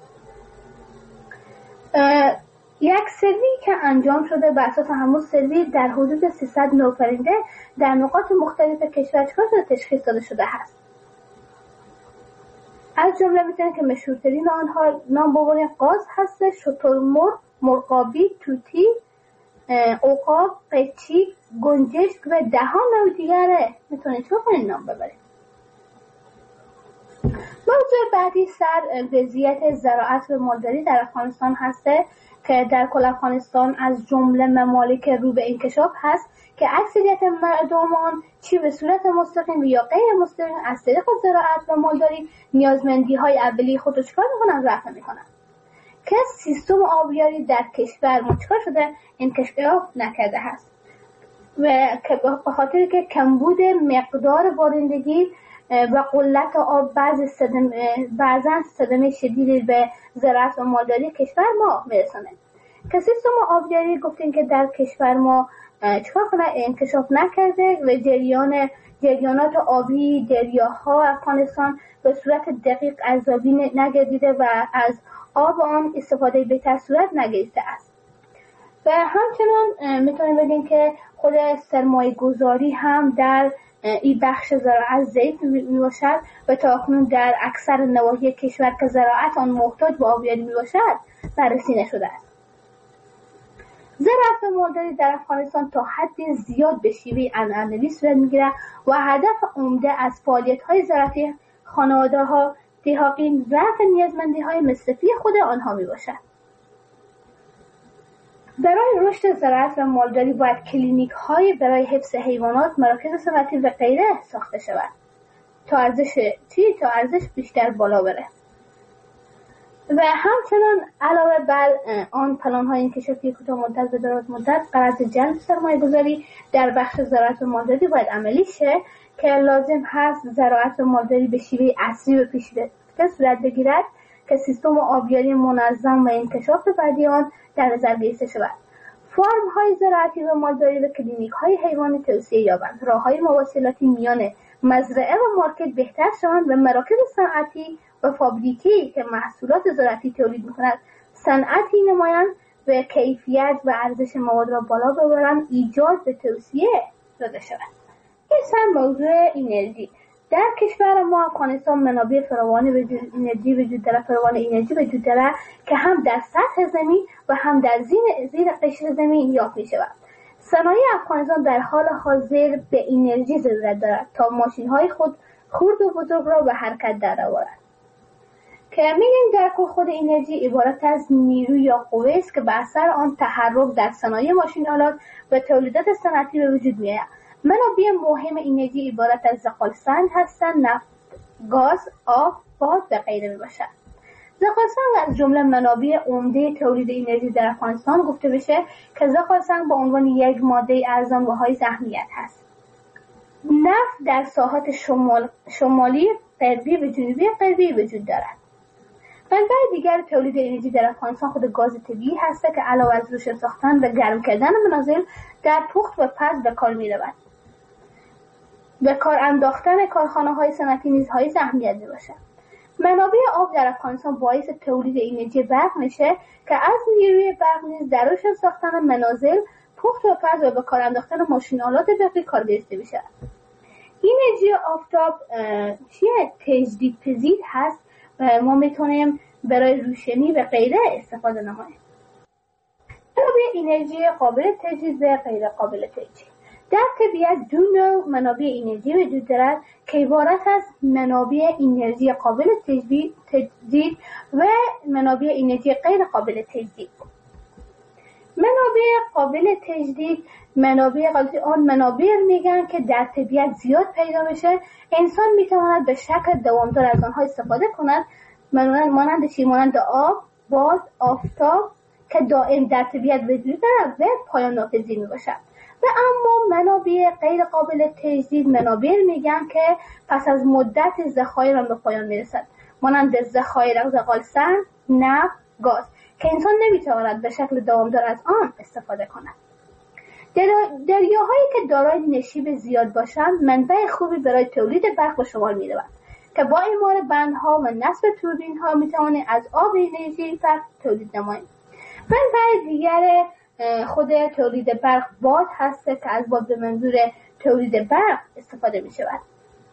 یک سروی که انجام شده بر اساس همون سروی در حدود سیصد نوع پرنده در نقاط مختلف کشور چکار شده تشخیص داده شده است. از جمله میتونیم که مشهورترین آنها نام ببریم قاز هست، شترمرغ، مرغابی، توتی، عقاب، قیچی، گنجشک و ده ها نوع دیگره میتونید چه کنید نام ببرید. موضوع بعدی سر وضعیت زراعت و مالداری در افغانستان هسته که در کل افغانستان از جمله ممالک رو به انکشاف هست که اکثریت مردم آن چی به صورت مستقیم یا غیر مستقیم از طریق زراعت و مالداری نیازمندی های اولیه خود رو چکار میکنن؟ رفع میکنن که سیستم آبیاری در کشور مچکار شده انکشاف نکرده هست و که به خاطر که کمبود مقدار بارندگی و قلت آب بعض صدمه بعضا صدمه شدیدی به زراعت و مالداری کشور ما میرسونه. که سیستم آبیاری گفتیم که در کشور ما چکار کنه انکشاف نکرده و جریان جریانات آبی دریاها افغانستان به صورت دقیق ارزیابی نگردیده و از آب آن استفاده بهتر صورت نگرفته است. و همچنان میتونیم بگیم که خود سرمایه گذاری هم در این بخش زراعت ضعیف میباشد و تا اکنون در اکثر نواحی کشور که زراعت آن محتاج به آبیاری میباشد بررسی نشده است. زراعت و مالداری در افغانستان تا حد زیاد به شیوه عنعنوی صورت میگیرد و هدف عمده از فعالیت‌های زراعتی خانواده‌ها تحقیق رفع نیازمندی‌های مصرفی خود آنها میباشد. برای رشد زراعت و مالداری باید کلینیک‌های برای حفظ حیوانات، مراکز صنعتی و غیره ساخته شود تا ارزش چی تا ارزش بیشتر بالا بره. و همچنان علاوه بر آن پلان‌های انکشافی کوتاه مدت و دراز مدت غرض جلب سرمایه‌گذاری در بخش زراعت و مالداری باید عملی شه که لازم هست زراعت و مالداری به شیوه اصلی و پیشرفته صورت بگیرد که سیستم آبیاری منظم و انکشاف بعدی آن در نظر گرفته شود. فرم‌های زراعتی و مالداری و کلینیک‌های حیوانی توسعه یابند، راه‌های مواصلاتی میان مزرعه و مارکت بهتر شوند و مراکز صنعتی و فابریکی که محصولات زراعتی تولید می‌کنند صنعتی نمایند و کیفیت و ارزش مواد را بالا ببرند ایجاد و توسعه داده شود. این سن موضوع انرژی در کشور ما افغانستان منابع فراوان انرژی وجود دارد فراوان انرژی وجود دارد که هم در سطح زمین و هم در زیر زیر قشر زمین یافت می‌شود. صنایع افغانستان در حال حاضر به انرژی ضرورت دارد تا ماشین‌های خود خرد و بزرگ را به حرکت درآورد. که میگیم در کل خود انرژی عبارت از نیرو یا قوه است که به اثر آن تحرک در صنایع ماشین‌آلات و تولیدات صنعتی به وجود می‌آید. منابع مهم انرژی عبارت از زغال سنگ هستند، نفت، گاز، آب، باد و غیره میباشد. زغال سنگ از جمله منابع عمده تولید انرژی در افغانستان گفته بشه که زغال سنگ به عنوان یک ماده ارزان و حائز اهمیت هست. نفت در ساحات شمال، شمالی غربی و جنوبی غربی وجود دارد. منبع دیگر تولید انرژی در افغانستان خود گاز طبیعی هست که علاوه از روشن ساختن و گرم کردن منازل در پخت و پز به کار می‌رود. به کار انداختن کارخانه‌های صنعتی نیز حائز اهمیت می‌باشد. منابع آب در افغانستان باعث تولید انرژی برق میشه که از نیروی برق نیز در روشن ساختن منازل، پخت و پز و به کار انداختن ماشین‌آلات برقی کار گرفته میشه. انرژی آفتاب چیه تجدیدپذیر هست و ما میتونیم برای روشنی و غیره استفاده نماییم. منابع انرژی قابل تجدید و غیر قابل تجدید. در طبیعت دو نوع منابع انرژی وجود دارد که عبارت از منابع انرژی قابل تجدید و منابع انرژی غیر قابل تجدید. منابع قابل تجدید منابع قابل آن منابع میگن که در طبیعت زیاد پیدا میشه، انسان میتواند به شکل دوامدار از آنها استفاده کند، مانند چی؟ مانند آب، باد، آفتاب که دائم در طبیعت وجود دارد و پایان ناپذیر میباشد. و اما منابع غیر قابل تجدید منابع میگن که پس از مدت ذخایر هم به پایان میرسد، مانند ذخایر زغال سنگ، نفت، گاز که انسان نمیتواند به شکل دوامدار از آن استفاده کند. دریاهایی که دارای نشیب زیاد باشند منبع خوبی برای تولید برق به شمار می‌روند که با اعمار بندها و نصب توربین‌ها میتوانیم از آب انرژی برق تولید نماییم. منبع دیگر خود تولید برق باد هست که از باد به منظور تولید برق استفاده می شود.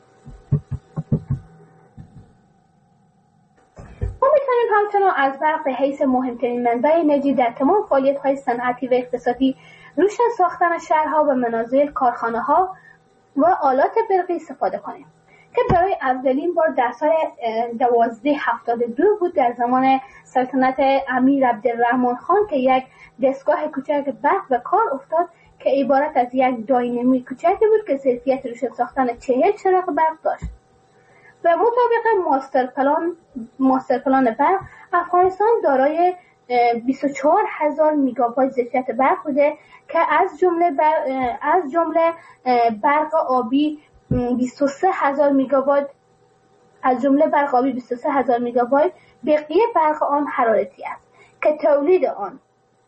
ما میتونیم همچنان از برق به حیث مهمترین منبع انرژی در تمام فعالیت‌های صنعتی و اقتصادی، روشن ساختن شهرها و منازل، کارخانه‌ها و آلات برقی استفاده کنیم که برای اولین بار در سال دوازده هفتاد و دو بود در زمان سلطنت امیر عبدالرحمن خان که یک دستگاه کوچک برق به کار افتاد که عبارت از یک داینامی کوچکی بود که ظرفیت روشن ساختن چهل چراغ برق داشت. و مطابق ماستر پلان ماستر پلان برق افغانستان دارای بیست و چهار هزار میگاوات ظرفیت برق بوده که از جمله بر... از جمله برق آبی بیست و سه هزار میگاوات از جمله برق آبی بیست و سه هزار میگاوات، بقیه برق آن حرارتی است که تولید آن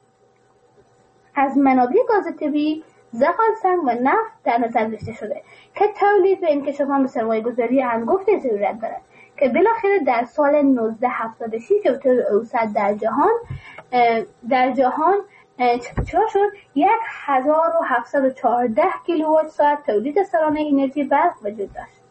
از منابع گاز طبیعی، زغال سنگ و نفت در نظر گرفته شده که تولید به انکشافان به سرمایه گذاری انگفت ضرورت دارد که بالاخره در سال نوزده هفتاد و شش که به طور اوسط در جهان در جهان چرا شد یک هزار و هفتصد و چهارده کیلووات ساعت تولید سالانه انرژی برق وجود داشت.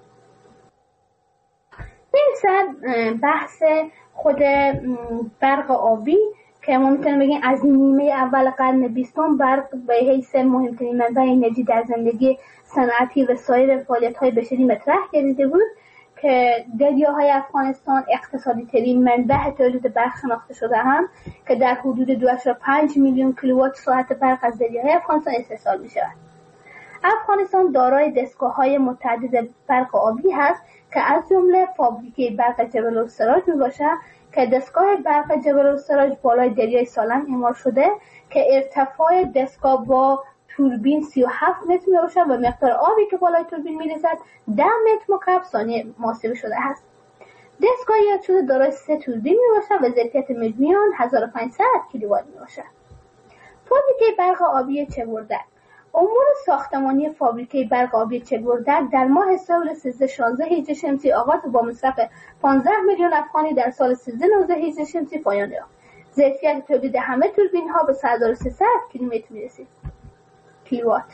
این سر بحث خود برق آبی که ما میتونیم بگیم از نیمه اول قرن بیستم برق به حیث مهمترین منبع انرژی در زندگی صنعتی و سایر فعالیت‌های بشری مطرح گردیده بود که دریاهای افغانستان اقتصادی ترین منبع تولید برق شناخته شده هم که در حدود دو و پنج میلیون کیلووات ساعت برق از دریاهای افغانستان استحصال می شود. افغانستان دارای دستگاه‌های متعدد برق آبی هست که از جمله فابریکه برق جبل السراج می باشد که دستگاه برق جبل السراج بالای دریای سالنگ اعمار شده که ارتفاع دستگاه با توربین سی و هفت متر می باشد و مقدار آبی که بالای توربین می رسد ده متر مکعب ثانیه محاسبه شده است. دستگاه یاد شده دارای سه توربین می باشد و ظرفیت مجموعی آن هزار و پانصد کیلووات می باشد. فابریکه برق آبی چگوردک. امور ساختمانی فابریکه برق آبی چگوردک در ماه سال سیزده شانزده هجری شمسی آغاز با مصرف پانزده میلیون افغانی در سال سیزده نوزده هجری شمسی پایان یافت. ظرفیت تولید همه توربین ها به سه هزار و سیصد کیلومتر می رسید. کیلووات.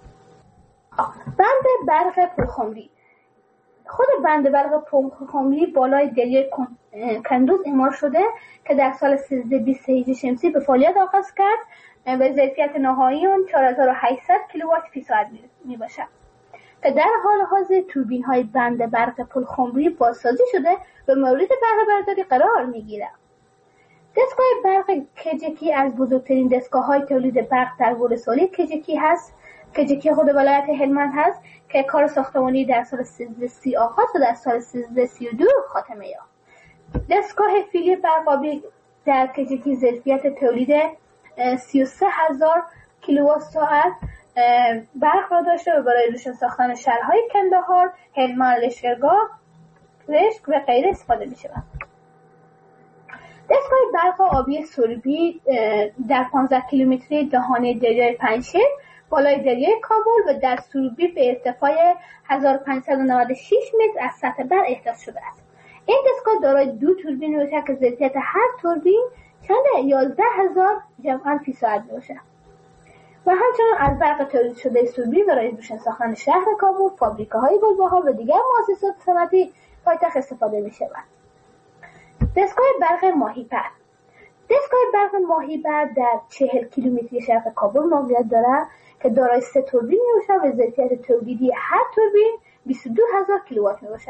بند برق پرخمری. خود بند برق پرخمری بالای دریای کندوز اعمار شده که در سال سیزده بیست هجری شمسی به فعالیت آغاز کرد و ظرفیت نهایی آن چهار هزار و هشتصد کیلووات فی ساعت می باشد که در حال حاضر توربین های بند برق پرخمری بازسازی شده و مورد بهره برداری قرار می گیرد. دستگاه برق کجکی از بزرگترین دستگاه های تولید برق در ولسوالی کجکی هست. کجکی خود ولایت هلمند هست که کار ساختمانی در سال سیزده سی آغاز و در سال سیزده سی و دو خاتمه یافت. دستگاه فیلی برق آبی در کجکی ظرفیت تولید سی و سه هزار کیلووات ساعت برق را داشته و برای روشن ساختن شهرهای کندهار، هلمند، لشکرگاه، رشت و غیره استفاده می شود. دستگاه برق آبی سربی در پانزده کیلومتری دهانه دریای پنجشیر بالای دریای کابل و در سربی به ارتفاع هزار و پانصد و نود و شش متر از سطح بر احداث شده است. این دستگاه دارای دو توربین میباشد که ظرفیت هر توربین چند یازده هزار جمعاً فی ساعت میباشد و همچنان از برق تولید شده سربی برای روشن ساختن شهر کابل، فابریکه‌های گلبهار و دیگر مؤسسات صنعتی پایتخت استفاده می‌شود. دستگاه برق ماهیپر. دستگاه برق ماهیپر در چهل کیلومتری شرق کابل موقعیت دارد که دارای سه توربین میباشد و ظرفیت تولیدی هر توربین بیست و دو هزار کیلووات میباشد.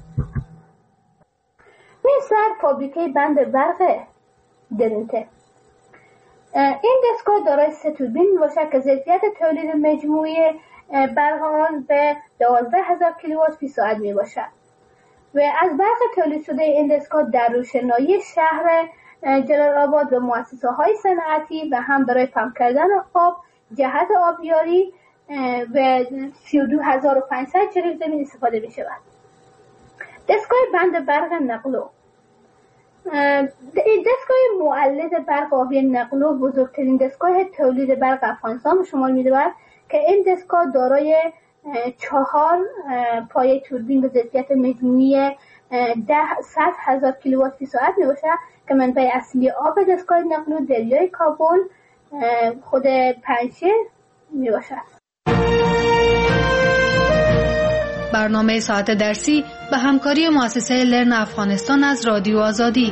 مثل فابریکه بند برق درونته. این دستگاه دارای سه توربین میباشد که ظرفیت تولید مجموعی برق آن به دوازده هزار کیلووات فی ساعت میباشد و از برق تولید شده این دستگاه در روشنایی شهر جلال آباد و مؤسسه های صنعتی و هم برای پمپ کردن آب جهت آبیاری و سی و دو هزار و پانصد جریب زمین استفاده می شود. دستگاه بند برق نقلو. دستگاه مولد برق آبی نقلو بزرگترین دستگاه تولید برق افغانستان به شمار می رود که این دستگاه دارای چهار پایه توربین به ظرفیت مجموعی ده صد هزار کیلووات فی ساعت می باشد که منبع اصلی آب دستگاه نقلو دریای کابل خود پنجشیر می باشد. برنامه ساعت درسی به همکاری مؤسسه لرن افغانستان از رادیو آزادی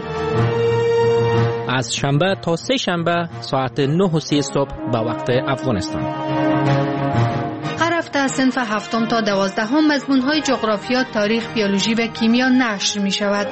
از شنبه تا سه شنبه ساعت نه و سی صبح به وقت افغانستان. هر هفته از صنف هفتم تا دوازدهم مضمون‌های جغرافیا، تاریخ، بیولوژی و کیمیا نشر می شود.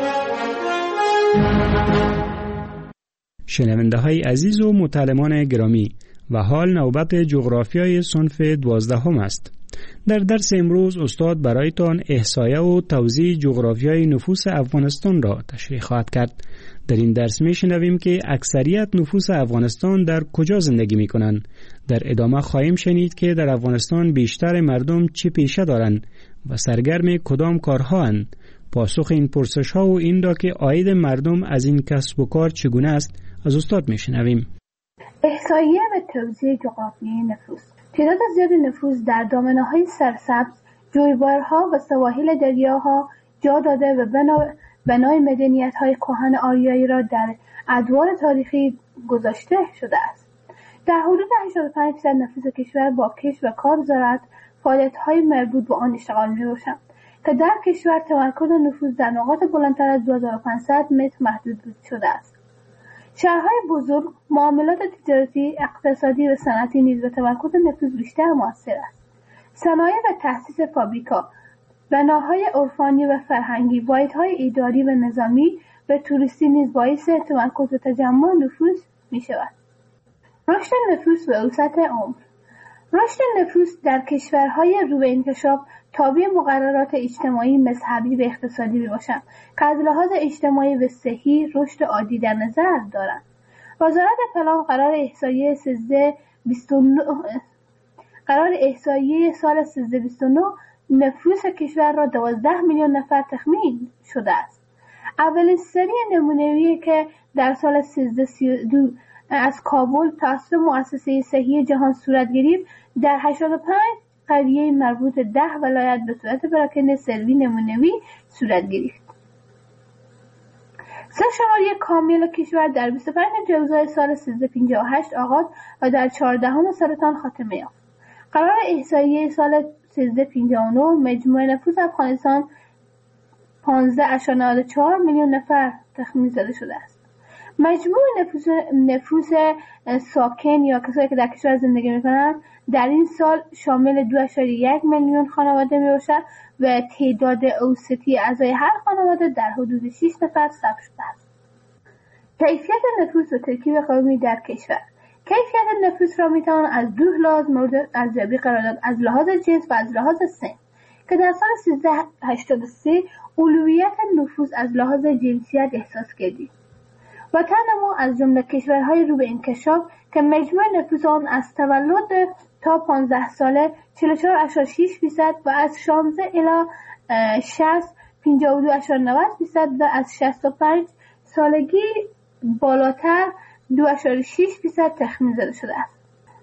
شنونده های عزیز و متعلمان گرامی، و حال نوبت جغرافیای صنف دوازدهم است. در درس امروز استاد برایتان احصایه و توزیع جغرافیای نفوس افغانستان را تشریح خواهد کرد. در این درس می شنویم که اکثریت نفوس افغانستان در کجا زندگی می کنند. در ادامه خواهیم شنید که در افغانستان بیشتر مردم چه پیشه دارند و سرگرم کدام کارها اند. پاسخ این پرسش ها و این را که عاید مردم از این کسب و کار چگونه است از استاد می شنویم. احصایه و توزیع جغرافیایی نفوس. تعداد زیاد نفوس در دامنه‌های سرسبز، جویبارها و سواحل دریاها جا داده و بنا بنای مدنیت‌های کهن آریایی را در ادوار تاریخی گذاشته شده است. در حدود هشتاد و پنج درصد نفوس کشور با کشت و کار زراعت فعالیت‌های مربوط به آن اشتغال می‌باشند که در کشور تمرکز نفوس در نقاط بلندتر از دو هزار و پانصد متر محدود شده است. شهرهای بزرگ، معاملات تجارتی، اقتصادی و صنعتی نیز به تمرکز نفوس بیشتر موثر است. صنایع و تأسیس فابریکا، بناهای عرفانی و فرهنگی، واحدهای اداری و نظامی و توریستی نیز باعث تمرکز و تجمع نفوس می شود. رشد نفوس و وسعت عمر. رشد نفوس در کشورهای رو به انکشاف تابع مقررات اجتماعی، مذهبی و اقتصادی می باشند که از لحاظ اجتماعی و صحی رشد عادی در نظر دارند. وزارت پلان قرار احصایه سیزده بیست و نه قرار احصایه سال سیزده بیست و نه نفوس کشور را دوازده میلیون نفر تخمین شده است. اولین سری نمونه‌ای که در سال سیزده سی و دو از کابل توسط مؤسسه صحی جهان صورت گرفت، در هشتاد و پنج قریه مربوط ده ولایت به صورت پراکنده سروی نمونه‌ای صورت گرفت. سرشماری کامل کشور در بیست و پنج جوزای سال سیزده پنجاه و هشت آغاز و در چهاردهم سرطان خاتمه یافت. قرار احصایه سال سیزده پنجاه و نه مجموع نفوس افغانستان پانزده ممیز نود و چهار میلیون نفر تخمین زده شده است. مجموع نفوس نفوس ساکن یا کسایی که در کشور زندگی می‌کنند در این سال شامل دو ممیز یک میلیون خانواده میباشد و تعداد اوسطی اعضای هر خانواده در حدود شش نفر ثبت شده است. کیفیت نفوس و ترکیب قومی در کشور. کیفیت نفوس را میتوان از دو لحاظ مورد ارزیابی قرار داد: از لحاظ جنس و از لحاظ سن، که در سال سیزده هشتاد و سه اولویت نفوس از لحاظ جنسیت احساس کردید. وطن ما از جمله کشورهای رو به انکشاف که مجموع نفوس آن از تولد تا پانزده ساله چهل و چهار ممیز شش درصد و از شانزده الی شصت پنجاه و دو ممیز نود درصد و از شصت و پنج سالگی بالاتر دو ممیز شش درصد تخمین زده شده است.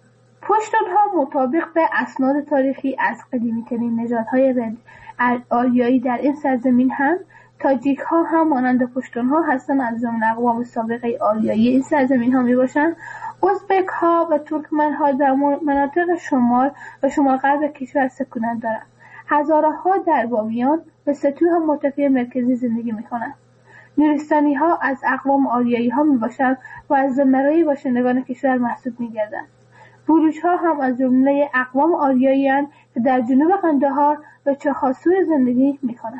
پشتونها مطابق به اسناد تاریخی از قدیمی‌ترین نژادهای آریایی در این سرزمین هم تاجیک ها هم مانند پشتونها هستند، از جمله اقوام سابقه آریایی این سرزمین ها می باشند. ازبک ها و ترکمن ها در مناطق شمال و شمال غرب کشور سکونت دارند. هزاره ها در بامیان و سطوح مرتفع مرکزی زندگی می کنند. نورستانی ها از اقوام آریایی ها می باشند و از زمرای باشندگان کشور محسوب می گردند. بروش ها هم از جمله اقوام آریایی هستند که در جنوب قندهار و چخاسور زندگی می کنند.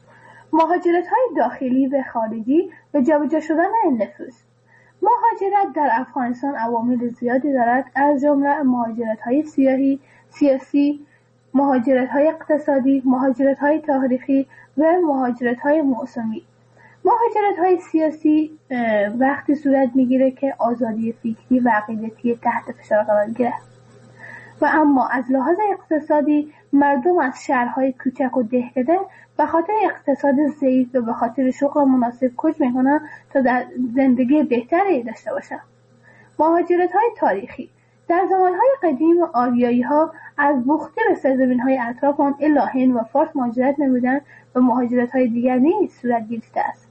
مهاجرت های داخلی و خارجی و جابجا شدن نفوس. مهاجرت در افغانستان عوامل زیادی دارد، از جمله مهاجرت های سیاسی، سیاسی، مهاجرت های اقتصادی، مهاجرت های تاریخی و مهاجرت های موسمی. مهاجرت های سیاسی وقتی صورت میگیره که آزادی فکری و عقیدتی تحت فشار قرار گیرد و اما از لحاظ اقتصادی مردم از شهرهای کوچک و دهکده به خاطر اقتصاد ضعیف و به خاطر شغل مناسب کوچ میکنن تا در زندگی بهتری داشته باشن. مهاجرت های تاریخی. در زمانهای قدیم آریایی ها از بوختی به سرزمین های اطراف آن الی هند و فارس مهاجرت نمودند و مهاجرت های دیگر نیز صورت گرفته است.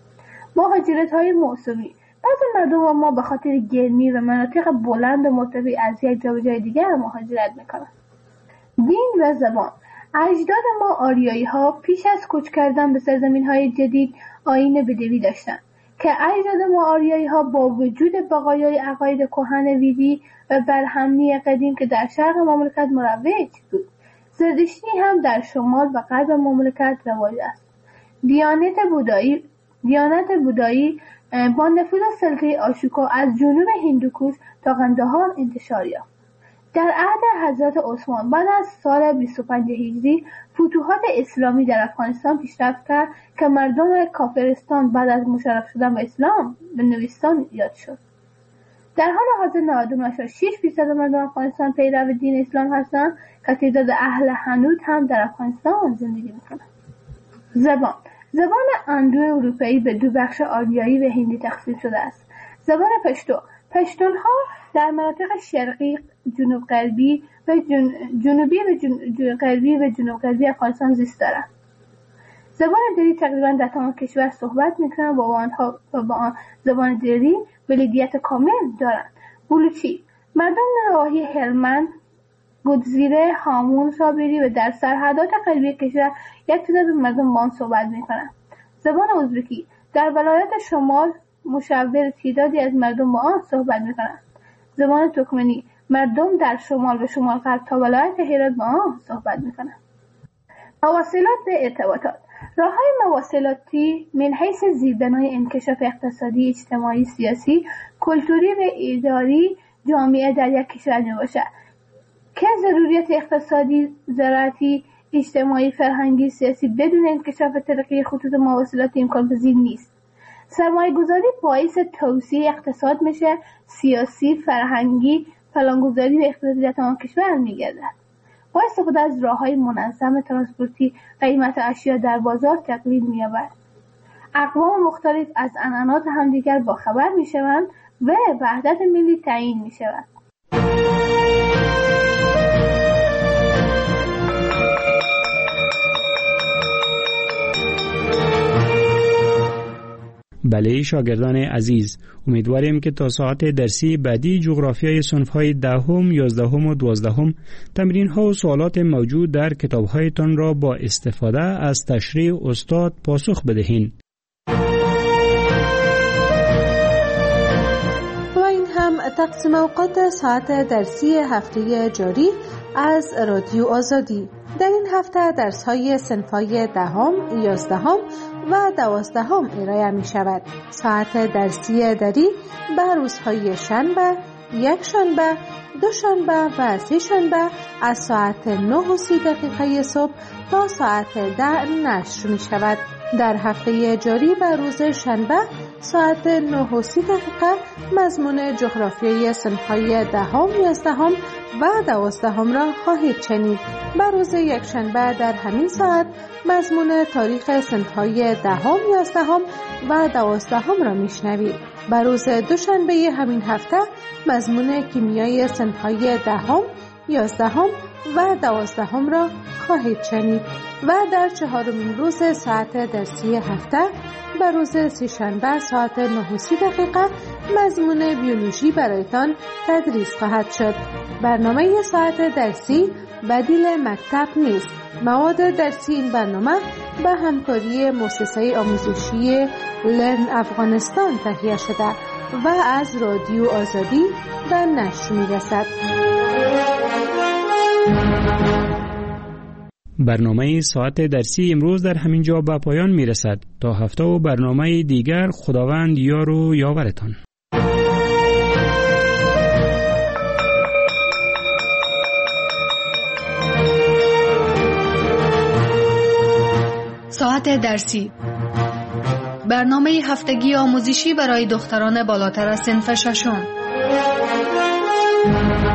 مهاجرت های موسمی. بعضی مردم ما به خاطر گرمی و مناطق بلند و مرتفع از یک جا به جای دیگر مهاجرت میکنند. دین و زبان. اجداد ما آریایی ها پیش از کوچ کردن به سرزمین های جدید آیین بدوی داشتند که اجداد ما آریایی ها با وجود بقایای عقاید کهن ویدی و برهمنی قدیم که در شرق مملکت مروج بود، زرتشتی هم در شمال و غرب مملکت رواج است. دیانت بودایی دیانت بودایی با نفوذ سلطه آشوکا از جنوب هندوکوش تا قندهار انتشار یافت. در عهد حضرت عثمان بعد از سال بیست و پنج هجری فتوحات اسلامی در افغانستان پیشرفت کرد که مردم کافرستان بعد از مشرف شدن به اسلام به نوستان یاد شد. در حال حاضر نود و نه ممیز شش درصد مردم افغانستان پیرو دین اسلام هستند که تعداد اهل حنوت هم در افغانستان زندگی میکنند. زبان زبان اندو اروپایی به دو بخش آریایی و هندی تقسیم شده است. زبان پشتو پشتونها در مناطق شرقی، جنوب غربی و جن... جنوبی و جن... غربی و جنوب غربی افغانستان زیست دارند. زبان دری تقریبا در تمام کشور صحبت میکنند و با آنها و با آن زبان دری ولایت کامل دارند. بلوچی مردم نواحی هلمند، گودزیره، هامون، صابری و در سرحدات غربی کشور یک تعداد مردم با آن صحبت میکنند. زبان ازبکی در ولایت شمال مشاور تعدادی از مردم با آن صحبت میکنند. زبان ترکمنی مردم در شمال و شمال غرب تا ولایت هرات با آن صحبت میکنند. مواصلات و ارتباطات راههای مواصلاتی من حیث زیربنای انکشاف اقتصادی، اجتماعی، سیاسی، کلتوری و اداری جامعه در یک کشور میباشد که ضروریات اقتصادی، زراعتی، اجتماعی، فرهنگی، سیاسی بدون انکشاف ترقی خطوط مواصلاتی امکان پذیر نیست. سرمایه گذاری باعث توسعه اقتصاد میشه، سیاسی، فرهنگی، پلانگذاری و اقتصادی در تمام کشور میگردد. با استفاده از راههای منظم ترانسپورتی قیمت اشیا در بازار تقلیل می‌یابد. اقوام مختلف از عنعنات همدیگر با خبر میشوند و وحدت ملی تعیین میشود. بله شاگردان عزیز، امیدواریم که تا ساعت درسی بعدی جغرافیای صنف‌های دهم، یازدهم و دوازدهم تمرین‌ها و سوالات موجود در کتاب‌هایتان را با استفاده از تشریح استاد پاسخ بدهید. و این هم تقسیم اوقات ساعت درسی هفته جاری از رادیو آزادی. در این هفته درس‌های صنف‌های دهم، یازدهم و دوازدهم ارائه می شود. ساعت درسی دری به روزهای شنبه، یک شنبه، دو شنبه و سه شنبه از ساعت نه و سی دقیقه صبح تا ساعت ده نشر می شود. در هفته جاری به روز شنبه ساعت نه و سی دقیقه مضمون جغرافیای صنف‌های دهم، یازدهم و دوازدهم را خواهید شنید. به روز یکشنبه در همین ساعت مضمون تاریخ صنف‌های دهم، یازدهم و دوازدهم را میشنوید. به روز دوشنبه همین هفته مضمون کیمیای صنف‌های دهم، یازدهم و دوازدهم را خواهید شنید و در چهارمین روز ساعت درسی هفته به روز سه‌شنبه ساعت نه و سی دقیقه مضمون بیولوژی برایتان تدریس خواهد شد. برنامه ساعت درسی بدیل مکتب نیست. مواد درسی این برنامه به همکاری مؤسسه آموزشی لرن افغانستان تهیه شده و از رادیو آزادی به نشر می‌رسد. برنامه ساعت درسی امروز در همین جا به پایان می‌رسد. تا هفته و برنامه دیگر خداوند یار و یاورتان. ساعت درسی برنامه هفتگی آموزشی برای دختران بالاتر از صنف ششم.